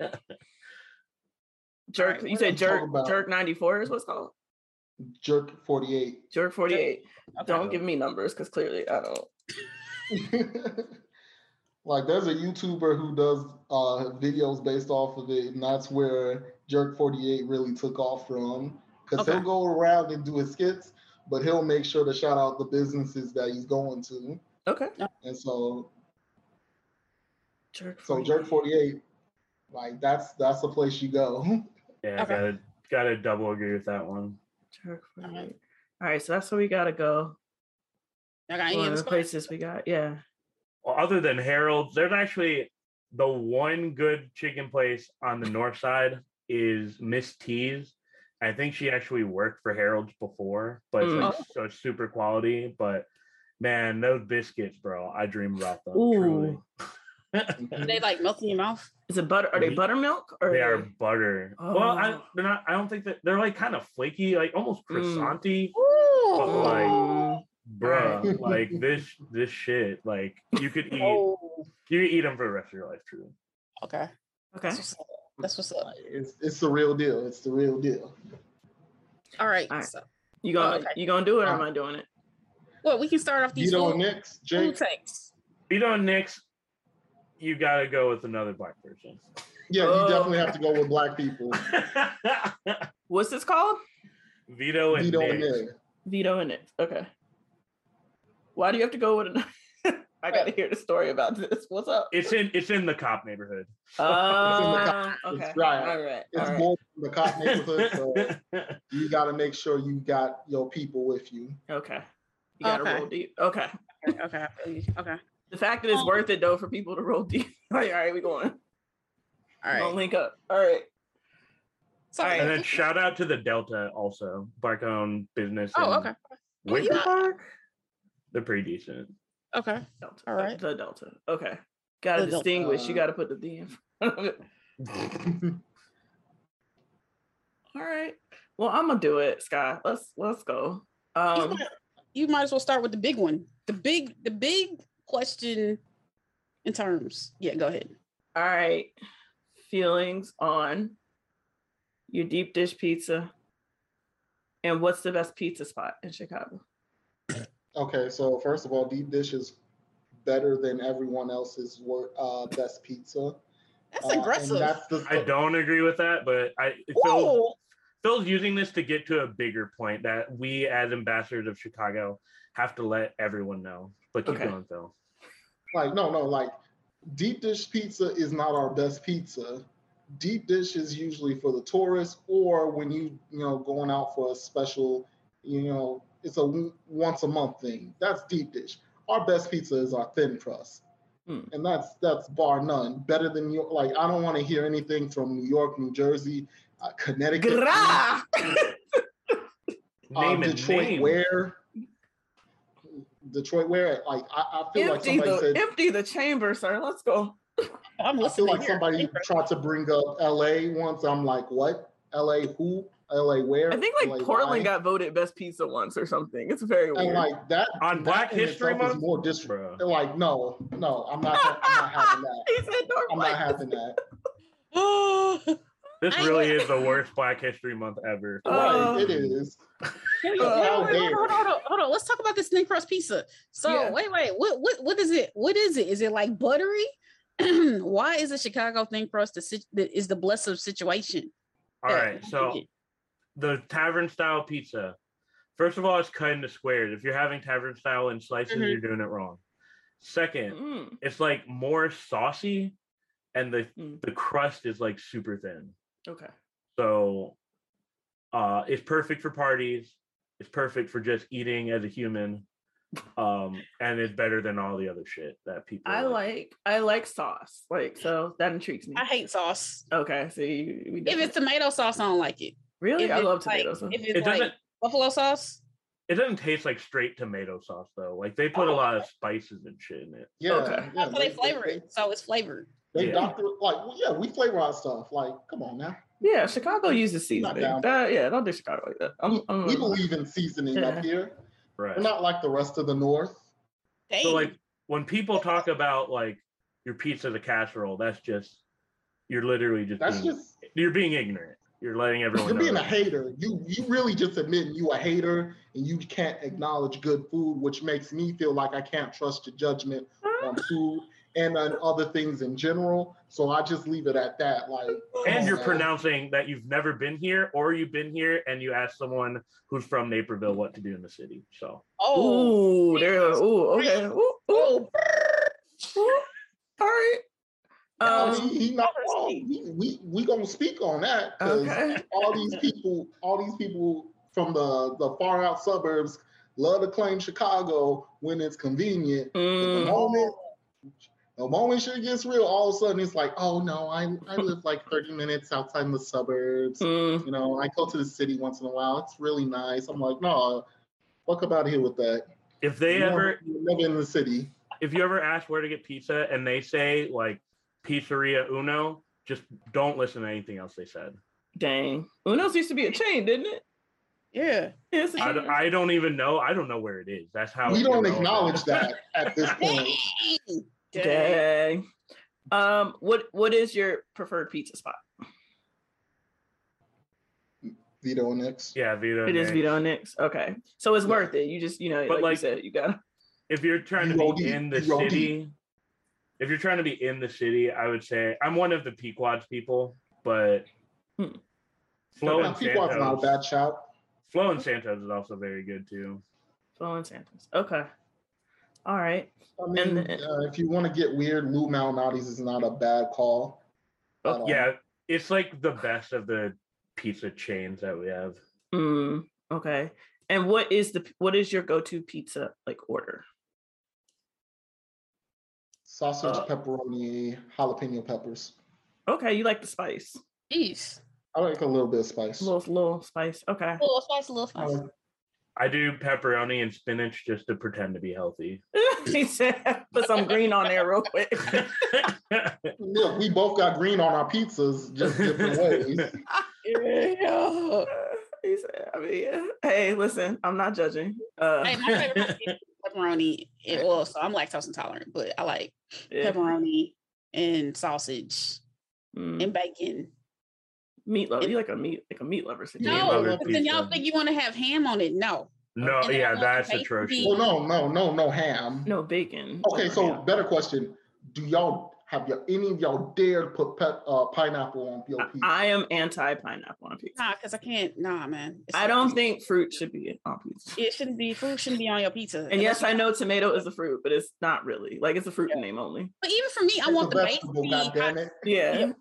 Jerk, Alright, you what said I'm jerk talking about. jerk ninety-four is what's called? Jerk forty-eight. Jerk forty-eight. Okay. Don't give me numbers because clearly I don't. Like there's a YouTuber who does uh, videos based off of it, and that's where Jerk forty-eight really took off from. Because Okay. he'll go around and do his skits, but he'll make sure to shout out the businesses that he's going to. Okay. And so, Jerk so forty-eight. Jerk forty-eight, like that's that's the place you go. Yeah, Okay. gotta gotta double agree with that one. Jerk forty-eight. All right, so that's where we gotta go. Y'all got any One other of the spots? places we got, yeah. Well, other than Harold's, there's actually the one good chicken place on the north side is Miss T's. I think she actually worked for Harold's before, but it's Mm. like so it's super quality. But man, those biscuits, bro, I dream about them. Ooh. Truly. They like melt in your mouth. Is it butter? Are they buttermilk? Or They are butter. Oh. Well, I they're not. I don't think that they're like kind of flaky, like almost croissanty. Ooh. But like, Mm. bruh, Right. like this this shit, like you could eat Oh. you could eat them for the rest of your life, truly. Okay. Okay. That's what's up. That's what's up. It's it's the real deal. It's the real deal. All right. All right. So, You gonna Okay. you gonna do it or am I doing it? well, we can start off these Vito food, next, food Jake. takes. You know, Knicks, you gotta go with another black person. Yeah, you Oh. definitely have to go with black people. What's this called? Vito and Vito and Knicks. Nick. Veto and it. Okay. Why do you have to go with it? I got to hear the story about this. What's up? It's in it's in the cop neighborhood. Uh, It's okay. right. All right. It's All right. more from the cop neighborhood, so you got to make sure you got your people with you. Okay. You got to Okay. roll deep. Okay. Okay. Okay. I feel you. Okay. The fact that it's Um, worth it though for people to roll deep. Like, all right, we going. All We're gonna right. link up. All right. So, all right. And then shout out to the Delta also, black owned business. oh, in okay. Wicker Yeah. Park. They're pretty decent. Okay. Delta. All right. The Delta. Okay. Got to The Delta. distinguish. You got to put the D in front of it. All right. Well, I'm gonna do it, Sky. Let's let's go. You Um, might, you might as well start with the big one. The big, the big question in terms. Yeah, go ahead. all right. Feelings on your deep dish pizza, and what's the best pizza spot in Chicago? Okay, so first of all, deep dish is better than everyone else's wor- uh, best pizza. That's Uh, and aggressive. that's the, I don't agree with that, but I Phil's, Whoa. Phil's using this to get to a bigger point that we as ambassadors of Chicago have to let everyone know. But keep Okay. going, Phil. like no, no, like deep dish pizza is not our best pizza. Deep dish is usually for the tourists or when you you know going out for a special, you know, it's a w- once a month thing. That's deep dish. Our best pizza is our thin crust. Hmm. And that's that's bar none. Better than your like I don't want to hear anything from New York, New Jersey, uh, Connecticut, Gra! uh, Name and Detroit name. where Detroit where like I, I feel like empty somebody the said empty the chamber, sir. Let's go. I'm I feel listening. like here. somebody tried to bring up L A once. I'm like, what? L A who? L A where? I think L like A Portland why? got voted best pizza once or something. It's very weird. and like that On that Black in History itself is Month? more dis- Bro. like no, no, I'm not I'm not having that. He said North I'm Black not having that. This I- really is the worst Black History Month ever. Uh, Right, it is. Here we Uh, go. how Wait, wait, hold, dare. on, hold, on, hold on. Let's talk about this thin crust pizza. So Yeah. wait, wait. What what what is it? What is it? Is it like buttery? Why is a Chicago thin crust the, sit- the is the blessed situation? All Yeah. right, so the tavern style pizza. First of all, it's cut into squares. If you're having tavern style in slices, Mhm. you're doing it wrong. Second, Mm, it's like more saucy, and the Mm. the crust is like super thin. okay. So, uh, it's perfect for parties. It's perfect for just eating as a human, um, and it's better than all the other shit that people. I like I like sauce. Like so that intrigues me. I hate sauce. Okay, so you, we If definitely- it's tomato sauce, I don't like it. really, If I it's love like, tomato sauce. If it's It like doesn't. buffalo sauce, It doesn't taste like straight tomato sauce though. Like they put a Oh, lot of spices and shit in it. Yeah, Okay. yeah. so they flavor they, it, so it's flavored. They Yeah. doctor like well, yeah, we flavor our stuff. Like, come on now. Yeah, Chicago uses Not seasoning. down. That, yeah, don't do Chicago like that. I'm, I'm We believe in seasoning Yeah. up here. Right. We're not like the rest of the North. Dang. So like when people talk about like your pizza the casserole, that's just you're literally just That's being, just you're being ignorant. You're letting everyone you're know. being a that. hater. You you really just admitting you a hater and you can't acknowledge good food, which makes me feel like I can't trust your judgment on food and on other things in general. So I just leave it at that. Like, come And on you're now. pronouncing that you've never been here or you've been here and you ask someone who's from Naperville what to do in the city. So oh, Ooh, there. Ooh, okay. Ooh, ooh, oh, ooh. All right. No, Um, he, he not wrong. We, we we gonna speak on that because okay. all these people, all these people from the the far out suburbs love to claim Chicago when it's convenient. But the Mm, moment the moment shit gets real, all of a sudden it's like, oh no, I I live like thirty minutes outside in the suburbs. mm. You know, I go to the city once in a while. It's really nice. I'm like, no, fuck up out of here with that. if they You ever never- you live in the city. if you ever ask where to get pizza and they say like Pizzeria Uno, just don't listen to anything else they said. Dang. Uno's used to be a chain, didn't it? Yeah. It's a I, chain. don't- I don't even know. I don't know where it is. That's how We don't irrelevant- acknowledge that at this point. Dang. Dang. Um, what what is your preferred pizza spot? Vito and Nix. Yeah, Vito. It is Nick's. Vito and Nix. Okay. So it's Yeah. worth it. You just, you know, But, like, like- you said, you gotta If you're trying to You roll be deep. in the You roll city, if you're trying to be in the city, I would say I'm one of the Pequods people, but Hmm. Flo Now, and Pequod's not a Santos. bad shout. Flo and Santos is also very good too. Flo and Santos. Okay. All right. I mean, And- uh, if you want to get weird, Lou Malnati's is not a bad call. Oh, at all. Yeah, it's like the best of the pizza chains that we have. Mm, okay. And what is the what is your go-to pizza like order? Sausage, Uh, pepperoni, jalapeno peppers. Okay, you like the spice. Jeez. I like a little bit of spice. A little little spice. Okay. A little spice, a little I spice. like- I do pepperoni and spinach just to pretend to be healthy. He said put some green on there real quick. Look, we both got green on our pizzas, just different ways. Yeah. He said, I mean, yeah. Hey, listen, I'm not judging. Uh, Hey, my favorite is pepperoni. It, well, so I'm lactose intolerant, but I like yeah. pepperoni and sausage Mm. and bacon. Meat lover. You like a meat like a meat lover Meat situation. No, lover but then y'all pizza. think you want to have ham on it. No. No, And then I yeah, want that's bacon atrocious. beans. Well, no, no, no, no ham. No bacon. Okay, so Yeah. better question: do y'all have y'all, any of y'all dared put pep, uh, pineapple on your pizza? I am anti pineapple on pizza. Nah, because I can't. Nah, man. It's- I don't think fruit should be on pizza. it shouldn't be. Fruit shouldn't be on your pizza. And yes, Unless I you- know tomato is a fruit, but it's not really. Like it's a fruit Yeah. name only. But even for me, I It's want a the base to vegetable, be. goddamn it. Yeah. Yeah.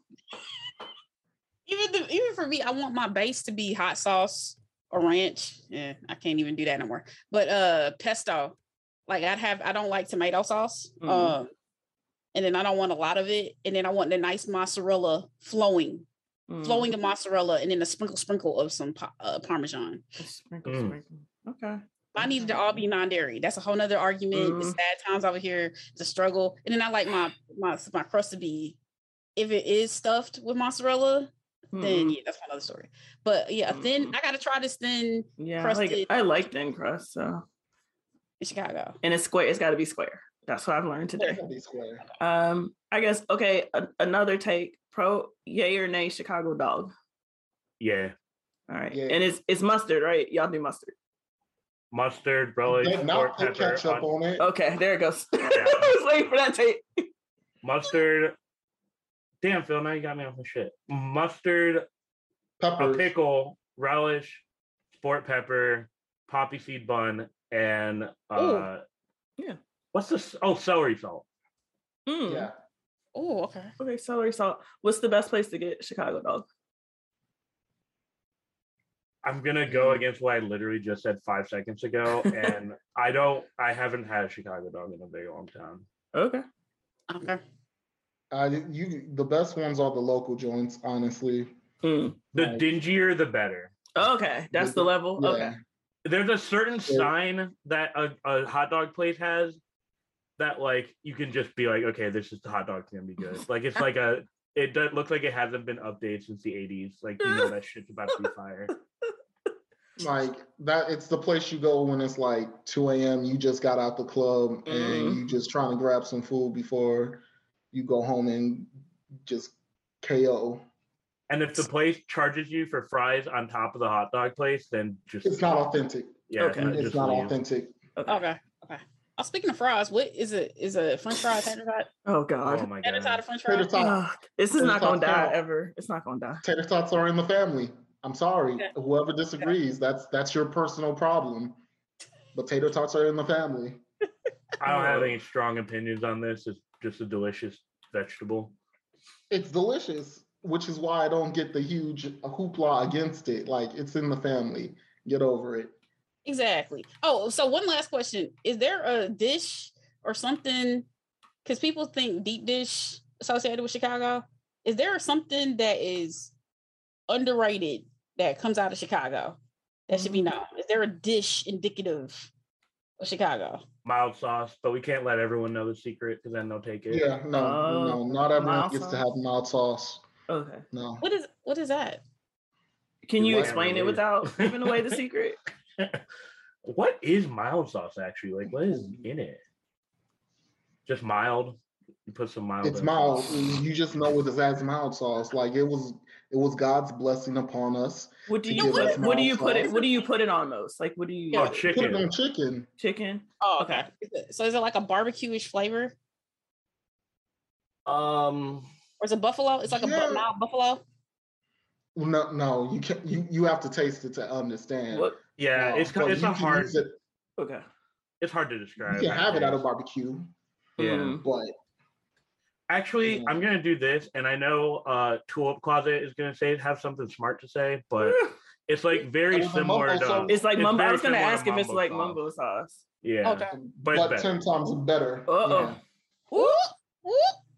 Even the, even for me, I want my base to be hot sauce or ranch. Yeah, I can't even do that no more. But uh, pesto. Like I'd have. I don't like tomato sauce. Mhm. Um, and then I don't want a lot of it. And then I want the nice mozzarella flowing, Mm. flowing of mozzarella, and then a sprinkle, sprinkle of some pa- uh, parmesan. Sprinkle, Mm. sprinkle. Okay. I need it to all be non-dairy. That's a whole nother argument. The Mm. sad times over here, the struggle. And then I like my my my crust to be, if it is stuffed with mozzarella, then Mm. yeah, that's another story. But yeah, a thin. Mm. I gotta try this thin Yeah, I crusted like I like thin crust. So in Chicago. and it's square. It's got to be square. That's what I've learned today. Gotta be square. Um, I guess okay. A- another take. Pro yay or nay Chicago dog. Yeah, All right, Yeah. and it's it's mustard, right? Y'all do mustard. mustard, relish, Did sport not put pepper, ketchup on- on it. Okay, there it goes. I was waiting for that tape. mustard. Damn, Phil, now you got me off my shit. Mustard, a Peppers. pickle, relish, sport pepper, poppy seed bun, and uh, Yeah. what's this? Oh, celery salt. Mm. Yeah. Oh, okay. Okay, celery salt. What's the best place to get Chicago dog? I'm gonna go against what I literally just said five seconds ago, and I don't. I haven't had a Chicago dog in a very long time. Okay. Okay. Uh, you the best ones are the local joints, honestly. Mm. The Right. dingier, the better. Okay, that's the level. Yeah. Okay. There's a certain Yeah. sign that a, a hot dog place has that like you can just be like, okay, this is the hot dog's gonna be good. Like it's like a it does look like it hasn't been updated since the eighties. Like you know that shit's about to be fire. Like that, it's the place you go when it's like two a.m. You just got out the club Mm. and you just trying to grab some food before you go home and just K O. And if the place charges you for fries on top of the hot dog place, then just It's not authentic. yeah, Okay. uh, It's just not leave. authentic. Okay. Okay. Okay. Oh, speaking of fries, what is it? Is a French fry tater tot? Oh God. Oh my Tater tot a god. French Tater fry? tot. Ugh, this is Tater not gonna tots die count. ever. It's not gonna die. Tater tots are in the family. I'm sorry. Okay. Whoever disagrees, that's that's your personal problem. But tater tots are in the family. I don't have any strong opinions on this. It's just a delicious vegetable. It's delicious, which is why I don't get the huge hoopla against it. Like it's in the family. Get over it. Exactly. Oh, so one last question. Is there a dish or something? Because people think deep dish associated with Chicago. Is there something that is underrated that comes out of Chicago that should be known? Is there a dish indicative Chicago. Mild sauce, but we can't let everyone know the secret because then they'll take it. Yeah, no, Uh, no, not everyone mild gets to sauce? have mild sauce. Okay. No. What is what is that? Can you People can't explain it relate. without giving away the secret? What is mild sauce actually? Like, what is in it? Just mild. You put some mild. It's in. mild. You just know it as mild sauce. Like it was, it was God's blessing upon us. What do to you give put us it? What do mild you put it? sauce. What do you put it on most? Like, what do you? Oh, Yeah. Put chicken. it on chicken. Chicken. Oh, okay. Is it- So is it like a barbecue-ish flavor? Um, Or is it buffalo? It's like a Yeah. bu- mild buffalo. No, no, you can you you have to taste it to understand. What? yeah, Uh, it's but it's you a can hard. use it. Okay. It's hard to You describe. can have it at a actually. barbecue, Yeah. Mm. but Actually, Yeah. I'm gonna do this, and I know uh Tulip Closet is gonna say have something smart to say, but it's like very Better than similar mumbo to. sauce. It's like mumbo. I very was gonna similar to ask if it's mumbo like sauce. mumbo sauce. Yeah, Okay. but it's but better. ten times better. Uh-oh. Yeah. Ooh, ooh.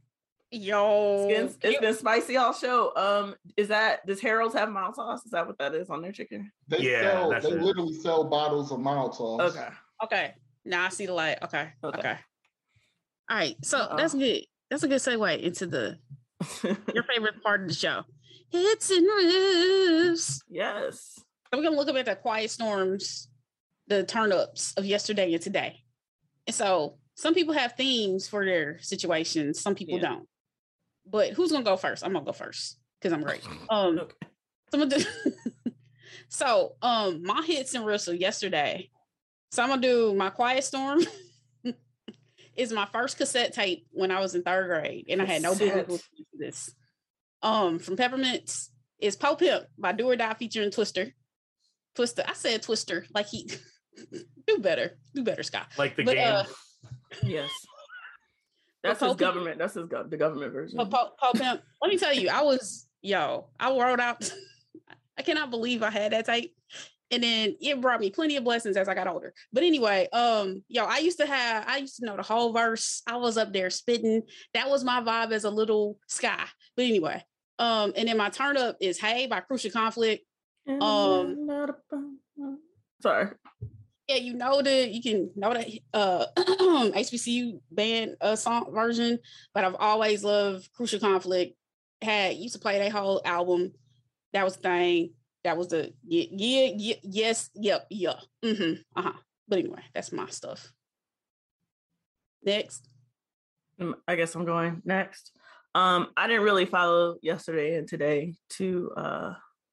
Yo, It's, been, it's been spicy all show. Um, is that does Harold's have mild sauce? Is that what that is on their chicken? They Yeah, sell. that's They it. literally sell bottles of mild sauce. Okay. okay. Now I see the light. Okay. Okay. Okay. All right. So Uh-oh. that's good. That's a good segue into the your favorite part of the show. Hits and riffs. Yes. So we're gonna look up at the quiet storms, the turn ups of yesterday and today. And so some people have themes for their situations, some people Yeah. don't. But who's gonna go first? I'm gonna go first because I'm great. Um Okay. some of the so um my hits and riffs of yesterday. So I'm gonna do my quiet storm. Is my first cassette tape when I was in third grade, and I had no business Cassette. listening to this. Um, from Peppermints is Po Pimp by Do or Die featuring Twister. Twister, I said Twister, like he do better, do better, Scott. like the But, game. uh, Yes. That's But his Pope- government. That's his gov- the government version. But Po, Po Pimp, let me tell you, I was yo, I wrote out. I cannot believe I had that tape. And then it brought me plenty of blessings as I got older. But anyway, um, yo, I used to have, I used to know the whole verse. I was up there spitting. That was my vibe as a little Sky. But anyway, um, and then my turn up is Hey by Crucial Conflict. Um, Sorry. Yeah, you know that you can know that uh H B C U band uh song version, but I've always loved Crucial Conflict. Had used to play their whole album. That was the thing. That was the yeah, yeah, yeah yes, yep, yeah. Mm-hmm. Uh-huh. But anyway, that's my stuff. Next. Um, I guess I'm going next. Um, I didn't really follow yesterday and today too uh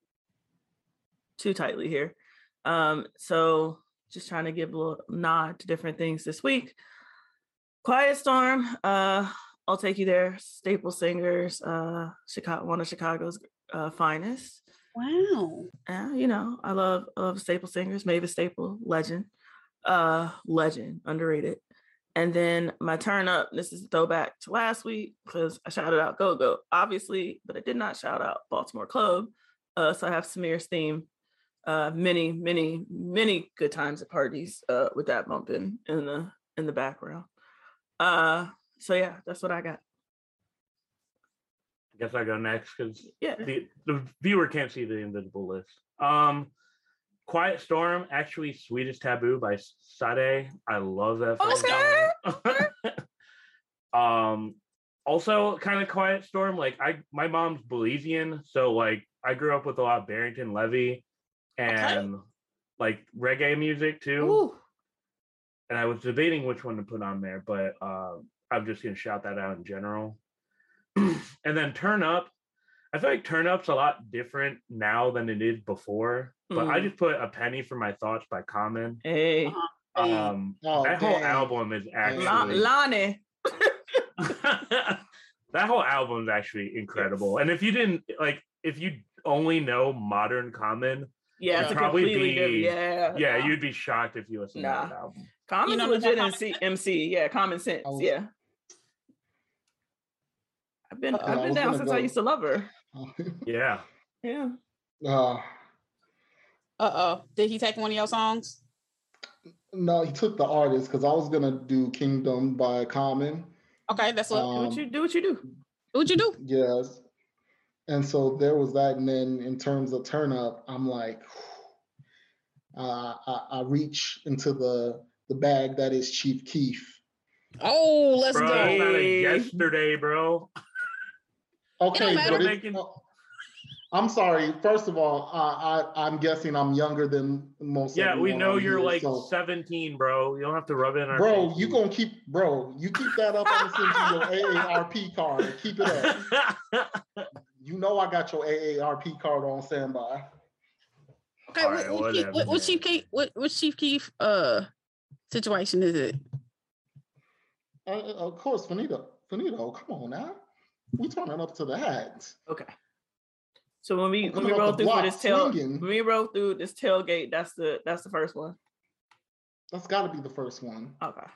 too tightly here. Um, so just trying to give a little nod to different things this week. Quiet Storm, uh, I'll Take You There, Staple Singers, uh, Chicago, one of Chicago's uh, finest. Wow. Uh, you know, I love I love Staple Singers, Mavis Staple, legend, uh, legend, underrated. And then my turn up, this is a throwback to last week because I shouted out Go Go, obviously, but I did not shout out Baltimore Club. Uh, so I have Samir's theme. Uh, many, many, many good times at parties uh, with that bumping in the in the background. Uh, so yeah, that's what I got. I guess I go next because Yeah. the, the viewer can't see the invisible list. Um, Quiet Storm, actually, Sweetest Taboo by Sade. I love that fucking song. um, also, kind of Quiet Storm. Like I, my mom's Belizean, so like I grew up with a lot of Barrington Levy and Okay. like reggae music too. Ooh. And I was debating which one to put on there, but uh, I'm just gonna shout that out in general. And then Turn Up. I feel like Turn Up's a lot different now than it is before. But I Mm. just put A Penny for My Thoughts by Common. Hey, Uh-huh. Hey. Um, Oh, that whole dang. album is La- actually Lonnie. that whole album is actually incredible. And if you didn't like, if you only know modern Common, Yeah, it's It'd a probably completely be- different. Yeah, yeah, nah. you'd be shocked if you listened Nah. to that album. Common's You know legit about M C, M C. Yeah, common sense. I was- Yeah. I've been Uh, I've I been was down gonna since I go- used to love her. Yeah. Yeah. uh, Uh-oh. Did he take one of your songs? no, he took the artist because I was gonna do Kingdom by Common. Okay, that's what. Do what Um, you do what you do. What'd you do? Yes. And so there was that. And then in terms of turn up, I'm like, uh, I, I reach into the the bag that is Chief Keef. Oh, let's Bro, go. that's not a yesterday, bro. Okay, but Making- it's, uh, I'm sorry. First of all, uh, I I'm guessing I'm younger than most. Yeah, we everyone know on you're here, like so- seventeen, bro. You don't have to rub it in our Bro, faces. you gonna keep, bro, you keep that up. I'm gonna send you your A A R P card. Keep it up. You know I got your A A R P card on standby. Okay, All what, right, what, Chief, whatever, what, what Chief man. Keef? What, what Chief Keef uh situation is it? Uh, of course, Finito. Finito, come on now. We turning up to the hat. Okay. So when we I'm when we coming roll off the through for block this tail, swinging. when we roll through this tailgate, that's the that's the first one. That's got to be the first one. Okay.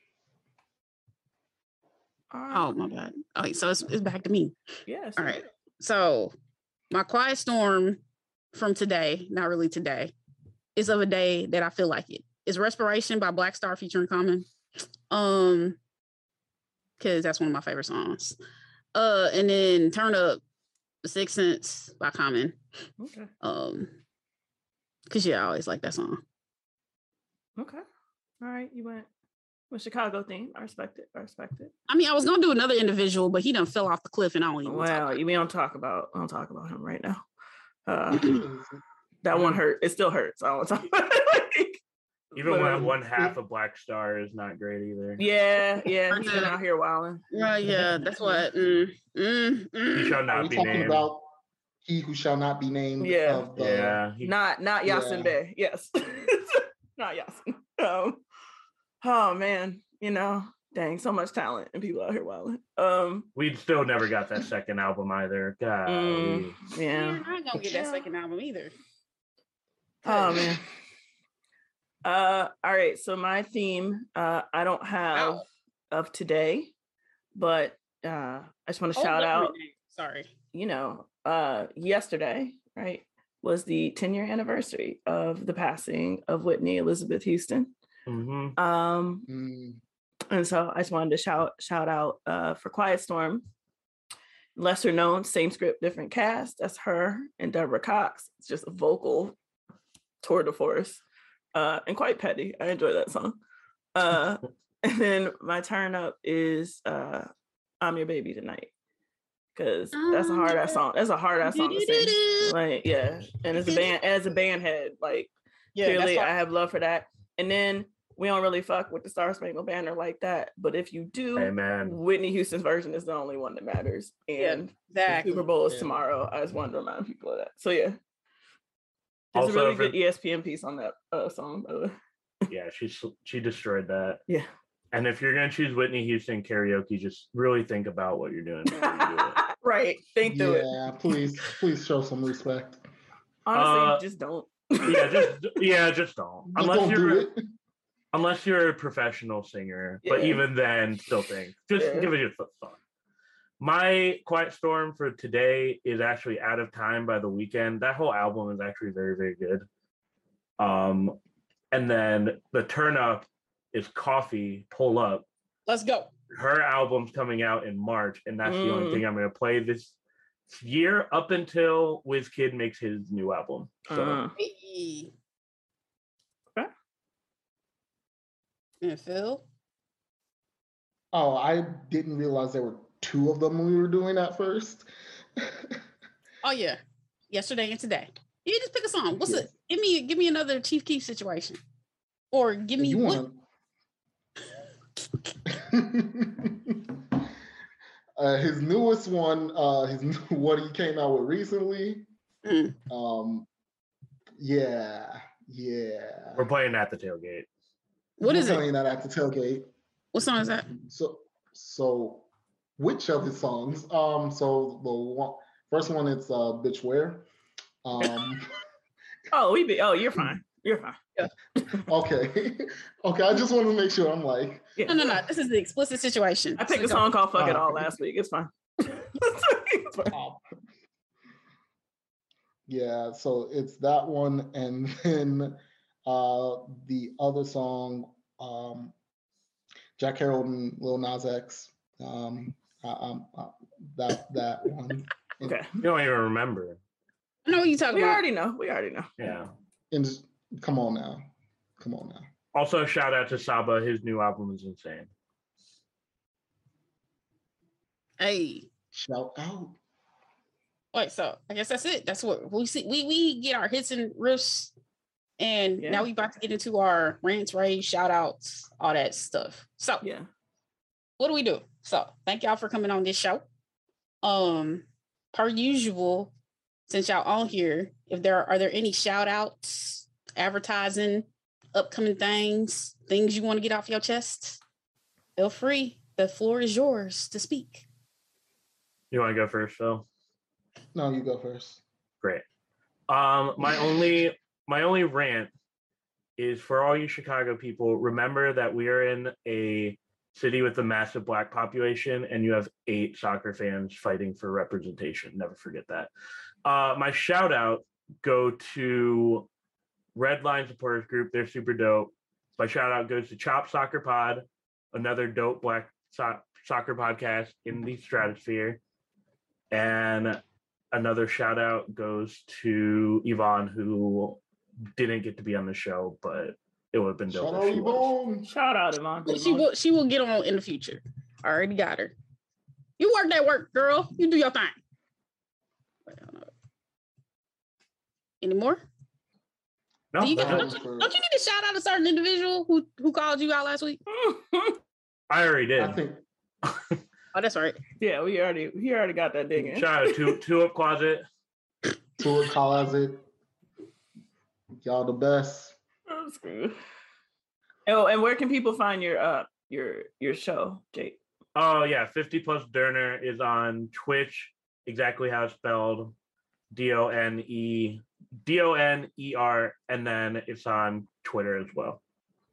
All right. Oh my bad. All right, so it's, it's back to me. Yes. All right. So my quiet storm from today, not really today, is of a day that I feel like it. It's Respiration by Black Star featuring Common. Um, because that's one of my favorite songs. Uh, and then Turn Up, The Sixth Sense by Common. Okay. Um, because yeah, I always like that song. Okay. All right. You went with Chicago theme. I respect it. I respect it. I mean, I was gonna do another individual, but he done fell off the cliff, and I don't even. wanna talk Well, about it. we don't talk about we don't talk about him right now. Uh, that one hurt. It still hurts. I don't talk about it. Even But, when um, one half of Black Star is not great either. Yeah, yeah. He's been out here wilding. Well, yeah, that's what. Mm, mm, He mm. shall Are not we be talking named. about He Who Shall Not Be Named? Yeah. Of the, Yeah. he- Not not Yeah. Yasin Bey. Yes. Not Yasin. Um, oh man, you know, dang, so much talent and people out here wilding. Um, we still never got that second album either. God. mm, yeah. Man, I ain't gonna get that second album either. Oh man. Uh, all right. So my theme, uh, I don't have Ow. of today, but uh, I just want to Oh, shout wait, out. wait, Sorry. You know, uh, yesterday, right, was the ten year anniversary of the passing of Whitney Elizabeth Houston. Mhm. Um, Mm, and so I just wanted to shout shout out uh, for Quiet Storm. Lesser known, same script, different cast. That's her and Deborah Cox. It's just a vocal tour de force, uh, and quite petty. I enjoy that song. Uh, and then my turn up is uh, "I'm Your Baby Tonight," because that's a hard ass song. That's a hard ass song to sing. Like, yeah, and as a band, as a band head, like Yeah, clearly that's I have love for that. And then we don't really fuck with the Star Spangled Banner like that, but if you do, Amen. Whitney Houston's version is the only one that matters. Yeah, And exactly. the Super Bowl is Yeah. tomorrow. I just wanted to remind people of that. So yeah, there's Also a really for- good E S P N piece on that uh, song, by the way. Yeah, she she destroyed that. Yeah. And if you're gonna choose Whitney Houston karaoke, just really think about what you're doing before you do it. Right. Think through it. yeah, please, please show some respect. Honestly, Uh, just don't. Yeah, just yeah, just don't. Just Unless don't you're do it. unless you're a professional singer. But Yeah. even then, still think. Just Yeah. give it your thought. My Quiet Storm for today is actually Out of Time by The Weeknd. That whole album is actually very, very good. Um, and then the turn up is Coffee, Pull Up. Let's go. Her album's coming out in March, and that's the only Mm. thing I'm going to play this year up until WizKid makes his new album. So Uh, Hey. Okay. And Phil. Oh, I didn't realize there were two of them we were doing at first. Oh yeah, yesterday and today. You just pick a song. What's Yeah. it? Give me, give me another Chief Keef situation, or give me you what? want uh, his newest one, uh, his new- what he came out with recently. Mm. Um, yeah, yeah. we're playing at the tailgate. What We're is it? playing that at the tailgate. What song is that? So, so which of his songs? Um, so the one, first one, it's uh, "Bitch Where." Um, oh, we be. Oh, you're fine. You're fine. okay, okay. I just wanted to make sure. I'm like, Yeah. No, no, no. This is the explicit situation. I picked So a go. song called "Fuck It Uh, All" last week. It's fine. It's fine. oh. Yeah. So it's that one, and then uh, the other song, um, Jack Harold and Lil Nas X. Um, I, um, uh, that that one. Okay. You don't even remember. I know what you talking We about. already know. We already know. Yeah. And just, come on now, come on now. Also, shout out to Saba. His new album is insane. Hey. Shout out. All right, so I guess that's it. That's what we see. We we get our hits and riffs, and yeah. now we about to get into our rants, raves, shout outs, all that stuff. So yeah, what do we do? So thank y'all for coming on this show. Um, per usual, since y'all on here, if there are, are there any shout outs, advertising, upcoming things, things you want to get off your chest? Feel free. The floor is yours to speak. You want to go first, Phil? No, you go first. Great. Um, my only my only rant is for all you Chicago people. Remember that we are in a city with a massive Black population, and you have eight soccer fans fighting for representation. Never forget that. Uh, my shout out go to Red Line Supporters Group. They're super dope. My shout out goes to Chop Soccer Pod, another dope Black so- soccer podcast in the stratosphere. And another shout out goes to Yvonne, who didn't get to be on the show, but it would have been dope. Shout out Yvonne. Shout out Yvonne. She will. She will get on in the future. I already got her. You work that work, girl. You do your thing. Any more? No. Do you, don't, you, don't you need to shout out a certain individual who who called you out last week? I already did. I think. Oh, that's right. Yeah, we already he already got that digging. Shout out to Two Up Closet. Two Up Closet. Y'all the best. That's good. Oh, and where can people find your uh your your show, Jake? Oh yeah, fifty plus Derner is on Twitch. Exactly how it's spelled. D O N E D O N E R, and then it's on Twitter as well.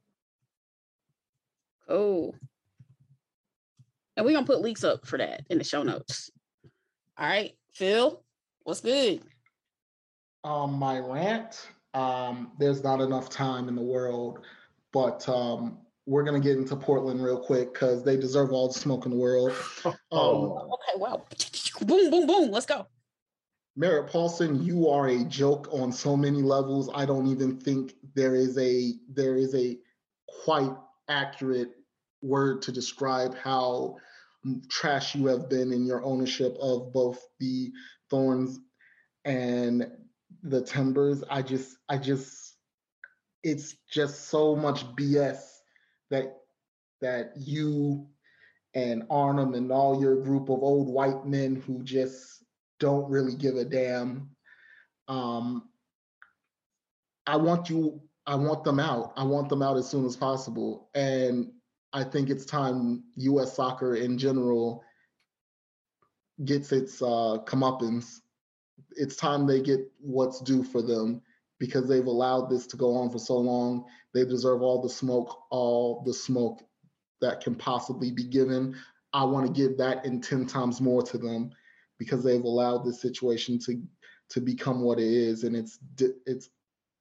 Oh. And we're going to put links up for that in the show notes. All right, Phil, what's good? Um, my rant, um, there's not enough time in the world, but um, we're going to get into Portland real quick because they deserve all the smoke in the world. Um, okay, wow. Boom, boom, boom. Let's go. Merritt Paulson, you are a joke on so many levels. I don't even think there is a there is a quite accurate word to describe how trash you have been in your ownership of both the Thorns and the Timbers. I just, I just, it's just so much B S that that you and Arnhem and all your group of old white men who just don't really give a damn. Um, I want you, I want them out. I want them out as soon as possible. And I think it's time U S soccer in general gets its uh, comeuppance. It's time they get what's due for them because they've allowed this to go on for so long. They deserve all the smoke, all the smoke that can possibly be given. I want to give that and ten times more to them because they've allowed this situation to to become what it is, and it's it's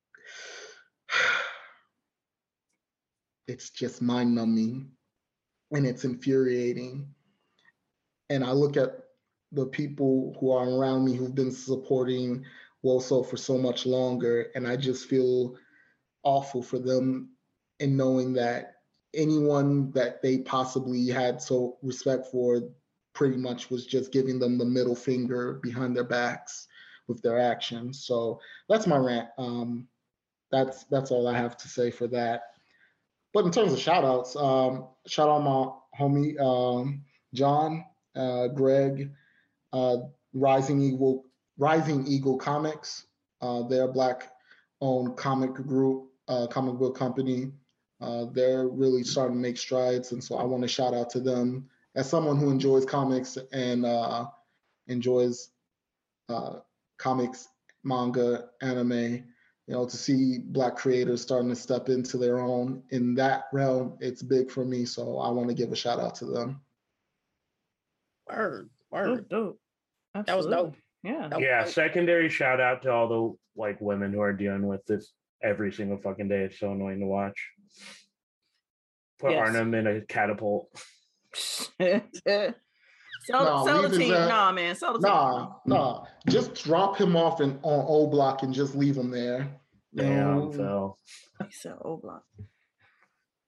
it's just mind-numbing and it's infuriating. And I look at the people who are around me who've been supporting WOSO for so much longer, and I just feel awful for them in knowing that anyone that they possibly had so respect for pretty much was just giving them the middle finger behind their backs with their actions. So that's my rant. Um, that's that's all I have to say for that. But in terms of shout outs, um, shout out my homie um, John, uh, Greg, uh, Rising Eagle, Rising Eagle Comics. Uh, they're a Black-owned comic group, uh, comic book company. Uh, they're really starting to make strides, and so I want to shout out to them. As someone who enjoys comics and uh, enjoys uh, comics, manga, anime, you know, to see Black creators starting to step into their own in that realm, it's big for me. So I want to give a shout out to them. Word, word. Dope, dope. That was dope. Yeah. That Yeah. was dope. Secondary shout out to all the like women who are dealing with this every single fucking day. It's so annoying to watch. Put Yes. Arnhem in a catapult. sell Nah, sell the leave his team. ass- Nah, man. Sell the team. Nah, nah, just drop him off in on O Block and just leave him there. You Damn, know? Phil. He said, "Oh, block."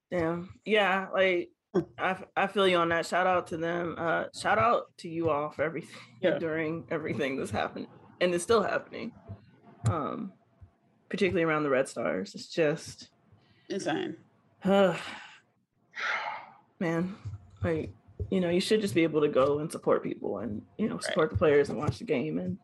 Damn. Yeah, like I, I feel you on that. Shout out to them. Uh, shout out to you all for everything Yeah. during everything that's happened and it's still happening. Um, particularly around the Red Stars. It's just insane. Uh, man, like, you know, you should just be able to go and support people and, you know, support right. the players and watch the game. And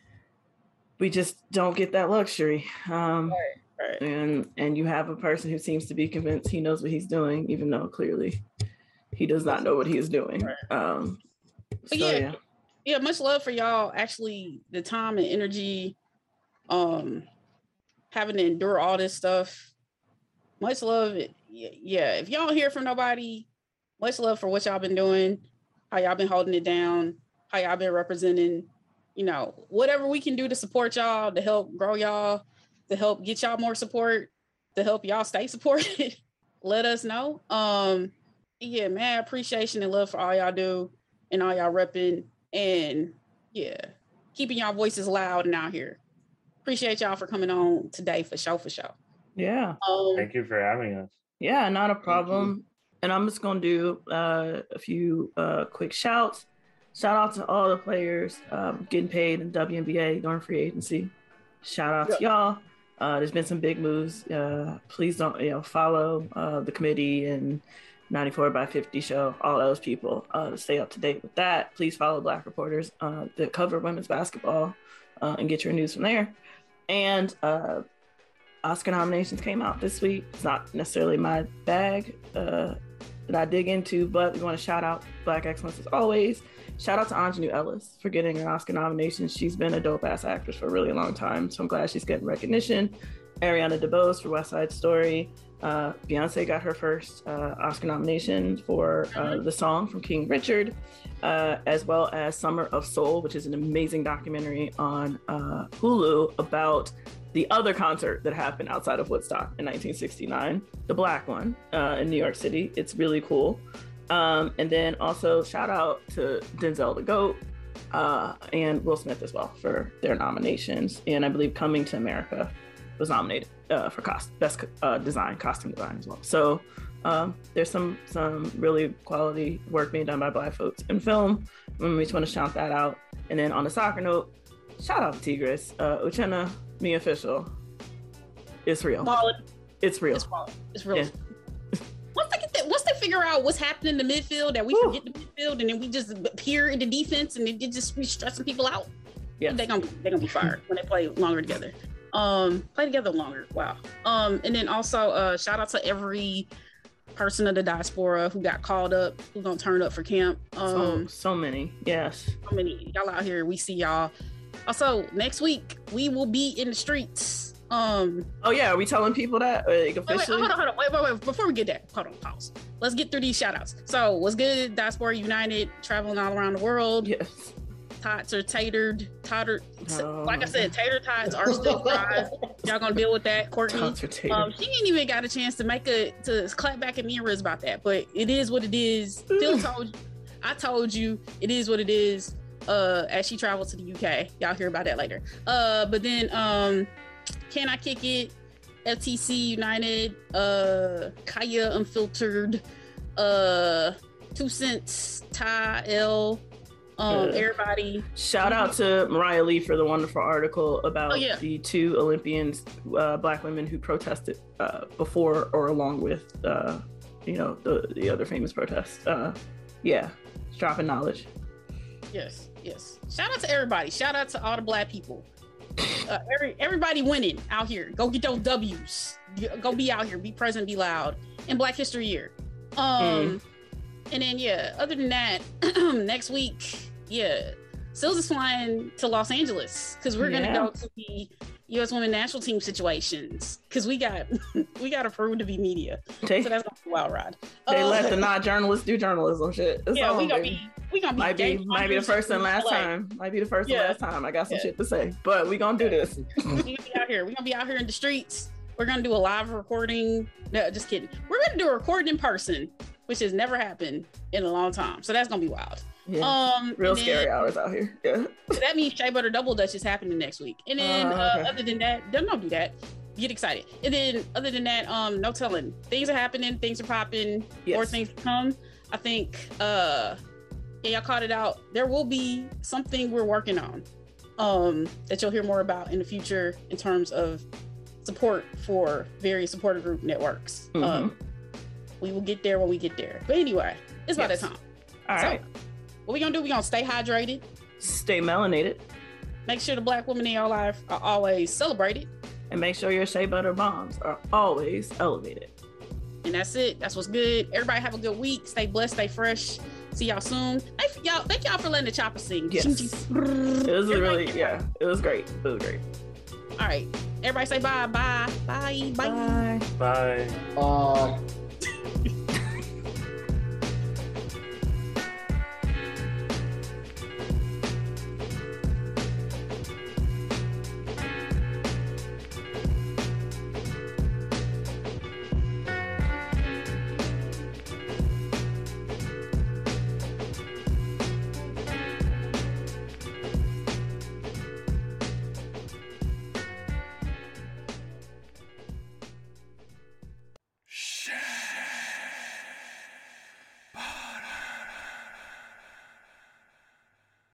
we just don't get that luxury. Um, right. Right. And and you have a person who seems to be convinced he knows what he's doing, even though clearly he does not know what he is doing. Right. Um, so, yeah, yeah, yeah. Much love for y'all. Actually, the time and energy, um, having to endure all this stuff. Much love. Yeah, if y'all don't hear from nobody, much love for what y'all been doing, how y'all been holding it down, how y'all been representing. You know, whatever we can do to support y'all, to help grow y'all, to help get y'all more support, to help y'all stay supported, let us know. Um, yeah, man, appreciation and love for all y'all do and all y'all repping and yeah, keeping y'all voices loud and out here. Appreciate y'all for coming on today for show for show. Yeah. Um, Thank you for having us. Yeah, not a problem. And I'm just gonna do uh, a few uh, quick shouts. Shout out to all the players um, getting paid in W N B A during free agency. Shout out yep. to y'all. Uh, there's been some big moves. Uh, please don't, you know, follow uh, the committee and ninety-four by fifty show, all those people uh, to stay up to date with that. Please follow Black reporters uh, that cover women's basketball uh, and get your news from there. And uh, Oscar nominations came out this week. It's not necessarily my bag uh, that I dig into, but we want to shout out Black excellence as always. Shout out to Aunjanue Ellis for getting her Oscar nomination. She's been a dope-ass actress for a really long time, so I'm glad she's getting recognition. Ariana DeBose for West Side Story. Uh, Beyonce got her first uh, Oscar nomination for uh, the song from King Richard, uh, as well as Summer of Soul, which is an amazing documentary on uh, Hulu about the other concert that happened outside of Woodstock in nineteen sixty-nine, the Black one uh, in New York City. It's really cool. Um, and then also shout out to Denzel the GOAT uh, and Will Smith as well for their nominations. And I believe Coming to America was nominated uh, for cost, best uh, design, costume design as well. So um, there's some some really quality work being done by Black folks in film. We just want to shout that out. And then on the soccer note, shout out to Tigres. Uh, Uchenna, me official. It's real. Solid. It's real. It's, it's real. Yeah. Once they, get that, once they figure out what's happening in the midfield, that we Woo. forget the midfield, and then we just appear in the defense, and it just we stressing people out. Yeah, they're gonna they're gonna be fired when they play longer together. Um, play together longer. Wow. Um, and then also uh, shout out to every person of the diaspora who got called up, who gonna turn up for camp. Um, so, so many, yes, so many y'all out here. We see y'all. Also, next week we will be in the streets. Um. Oh yeah, are we telling people that like, officially? Wait, wait, hold on, hold on, wait, wait, wait. Before we get that, hold on, pause. Let's get through these shout outs. So, what's good? Diaspora United, traveling all around the world. Yes. Tots are tatered, tottered. Oh. Like I said, tater tots are still fried. Y'all gonna deal with that, Courtney? Tots are tatered. Um, she ain't even got a chance to make a to clap back at me and Riz about that, but it is what it is. Phil told you, I told you, it is what it is. Uh, as she traveled to the U K, y'all hear about that later. Uh, but then um. Can I Kick It? F T C United, uh, Kaya Unfiltered, uh, Two Cents, Ty L, um, uh, everybody. Shout out to Mariah Lee for the wonderful article about oh, yeah. the two Olympians, uh, Black women who protested uh, before or along with, uh, you know, the, the other famous protests. Uh, yeah, dropping knowledge. Yes, yes. Shout out to everybody. Shout out to all the Black people. Uh, every everybody winning out here. Go get those W's. Go be out here. Be present. Be loud. In Black History Year. Um, mm. And then yeah. Other than that, next week, yeah, Sills is flying to Los Angeles because we're gonna yeah. go to the U S Women National Team situations because we got we got approved to be media. They, so that's gonna be a wild ride. They uh, let the not journalists do journalism shit. It's yeah, we gonna be. We gonna be might be might be the first and last time. Might be the first yeah. and last time. I got some yeah. shit to say, but we gonna do this. We're gonna be out here. We're gonna be out here in the streets. We're gonna do a live recording. No, just kidding. We're gonna do a recording in person, which has never happened in a long time. So that's gonna be wild. Yeah. Um, real scary then, hours out here. Yeah. So that means Shea Butter Double Dutch is happening next week. And then uh, okay. uh, other than that, don't, don't do that. get excited. And then other than that, um, no telling. Things are happening, things are popping, Yes. more things to come. I think uh yeah, y'all called it out. There will be something we're working on um that you'll hear more about in the future in terms of support for various supporter group networks. Mhm. Um we will get there when we get there. But anyway, it's about Yes. that time. All so right. what we gonna do? We gonna stay hydrated, Stay melanated, make sure the Black women in your life are always celebrated. and make sure your shea butter bombs are always elevated. And that's it. That's what's good. Everybody have a good week. Stay blessed, stay fresh. See y'all soon. Thank y'all, thank y'all for letting the chopper sing. Yes. It was a really, yeah, it was great. It was great. All right. Everybody say bye, bye, bye, bye. Bye. Bye. Uh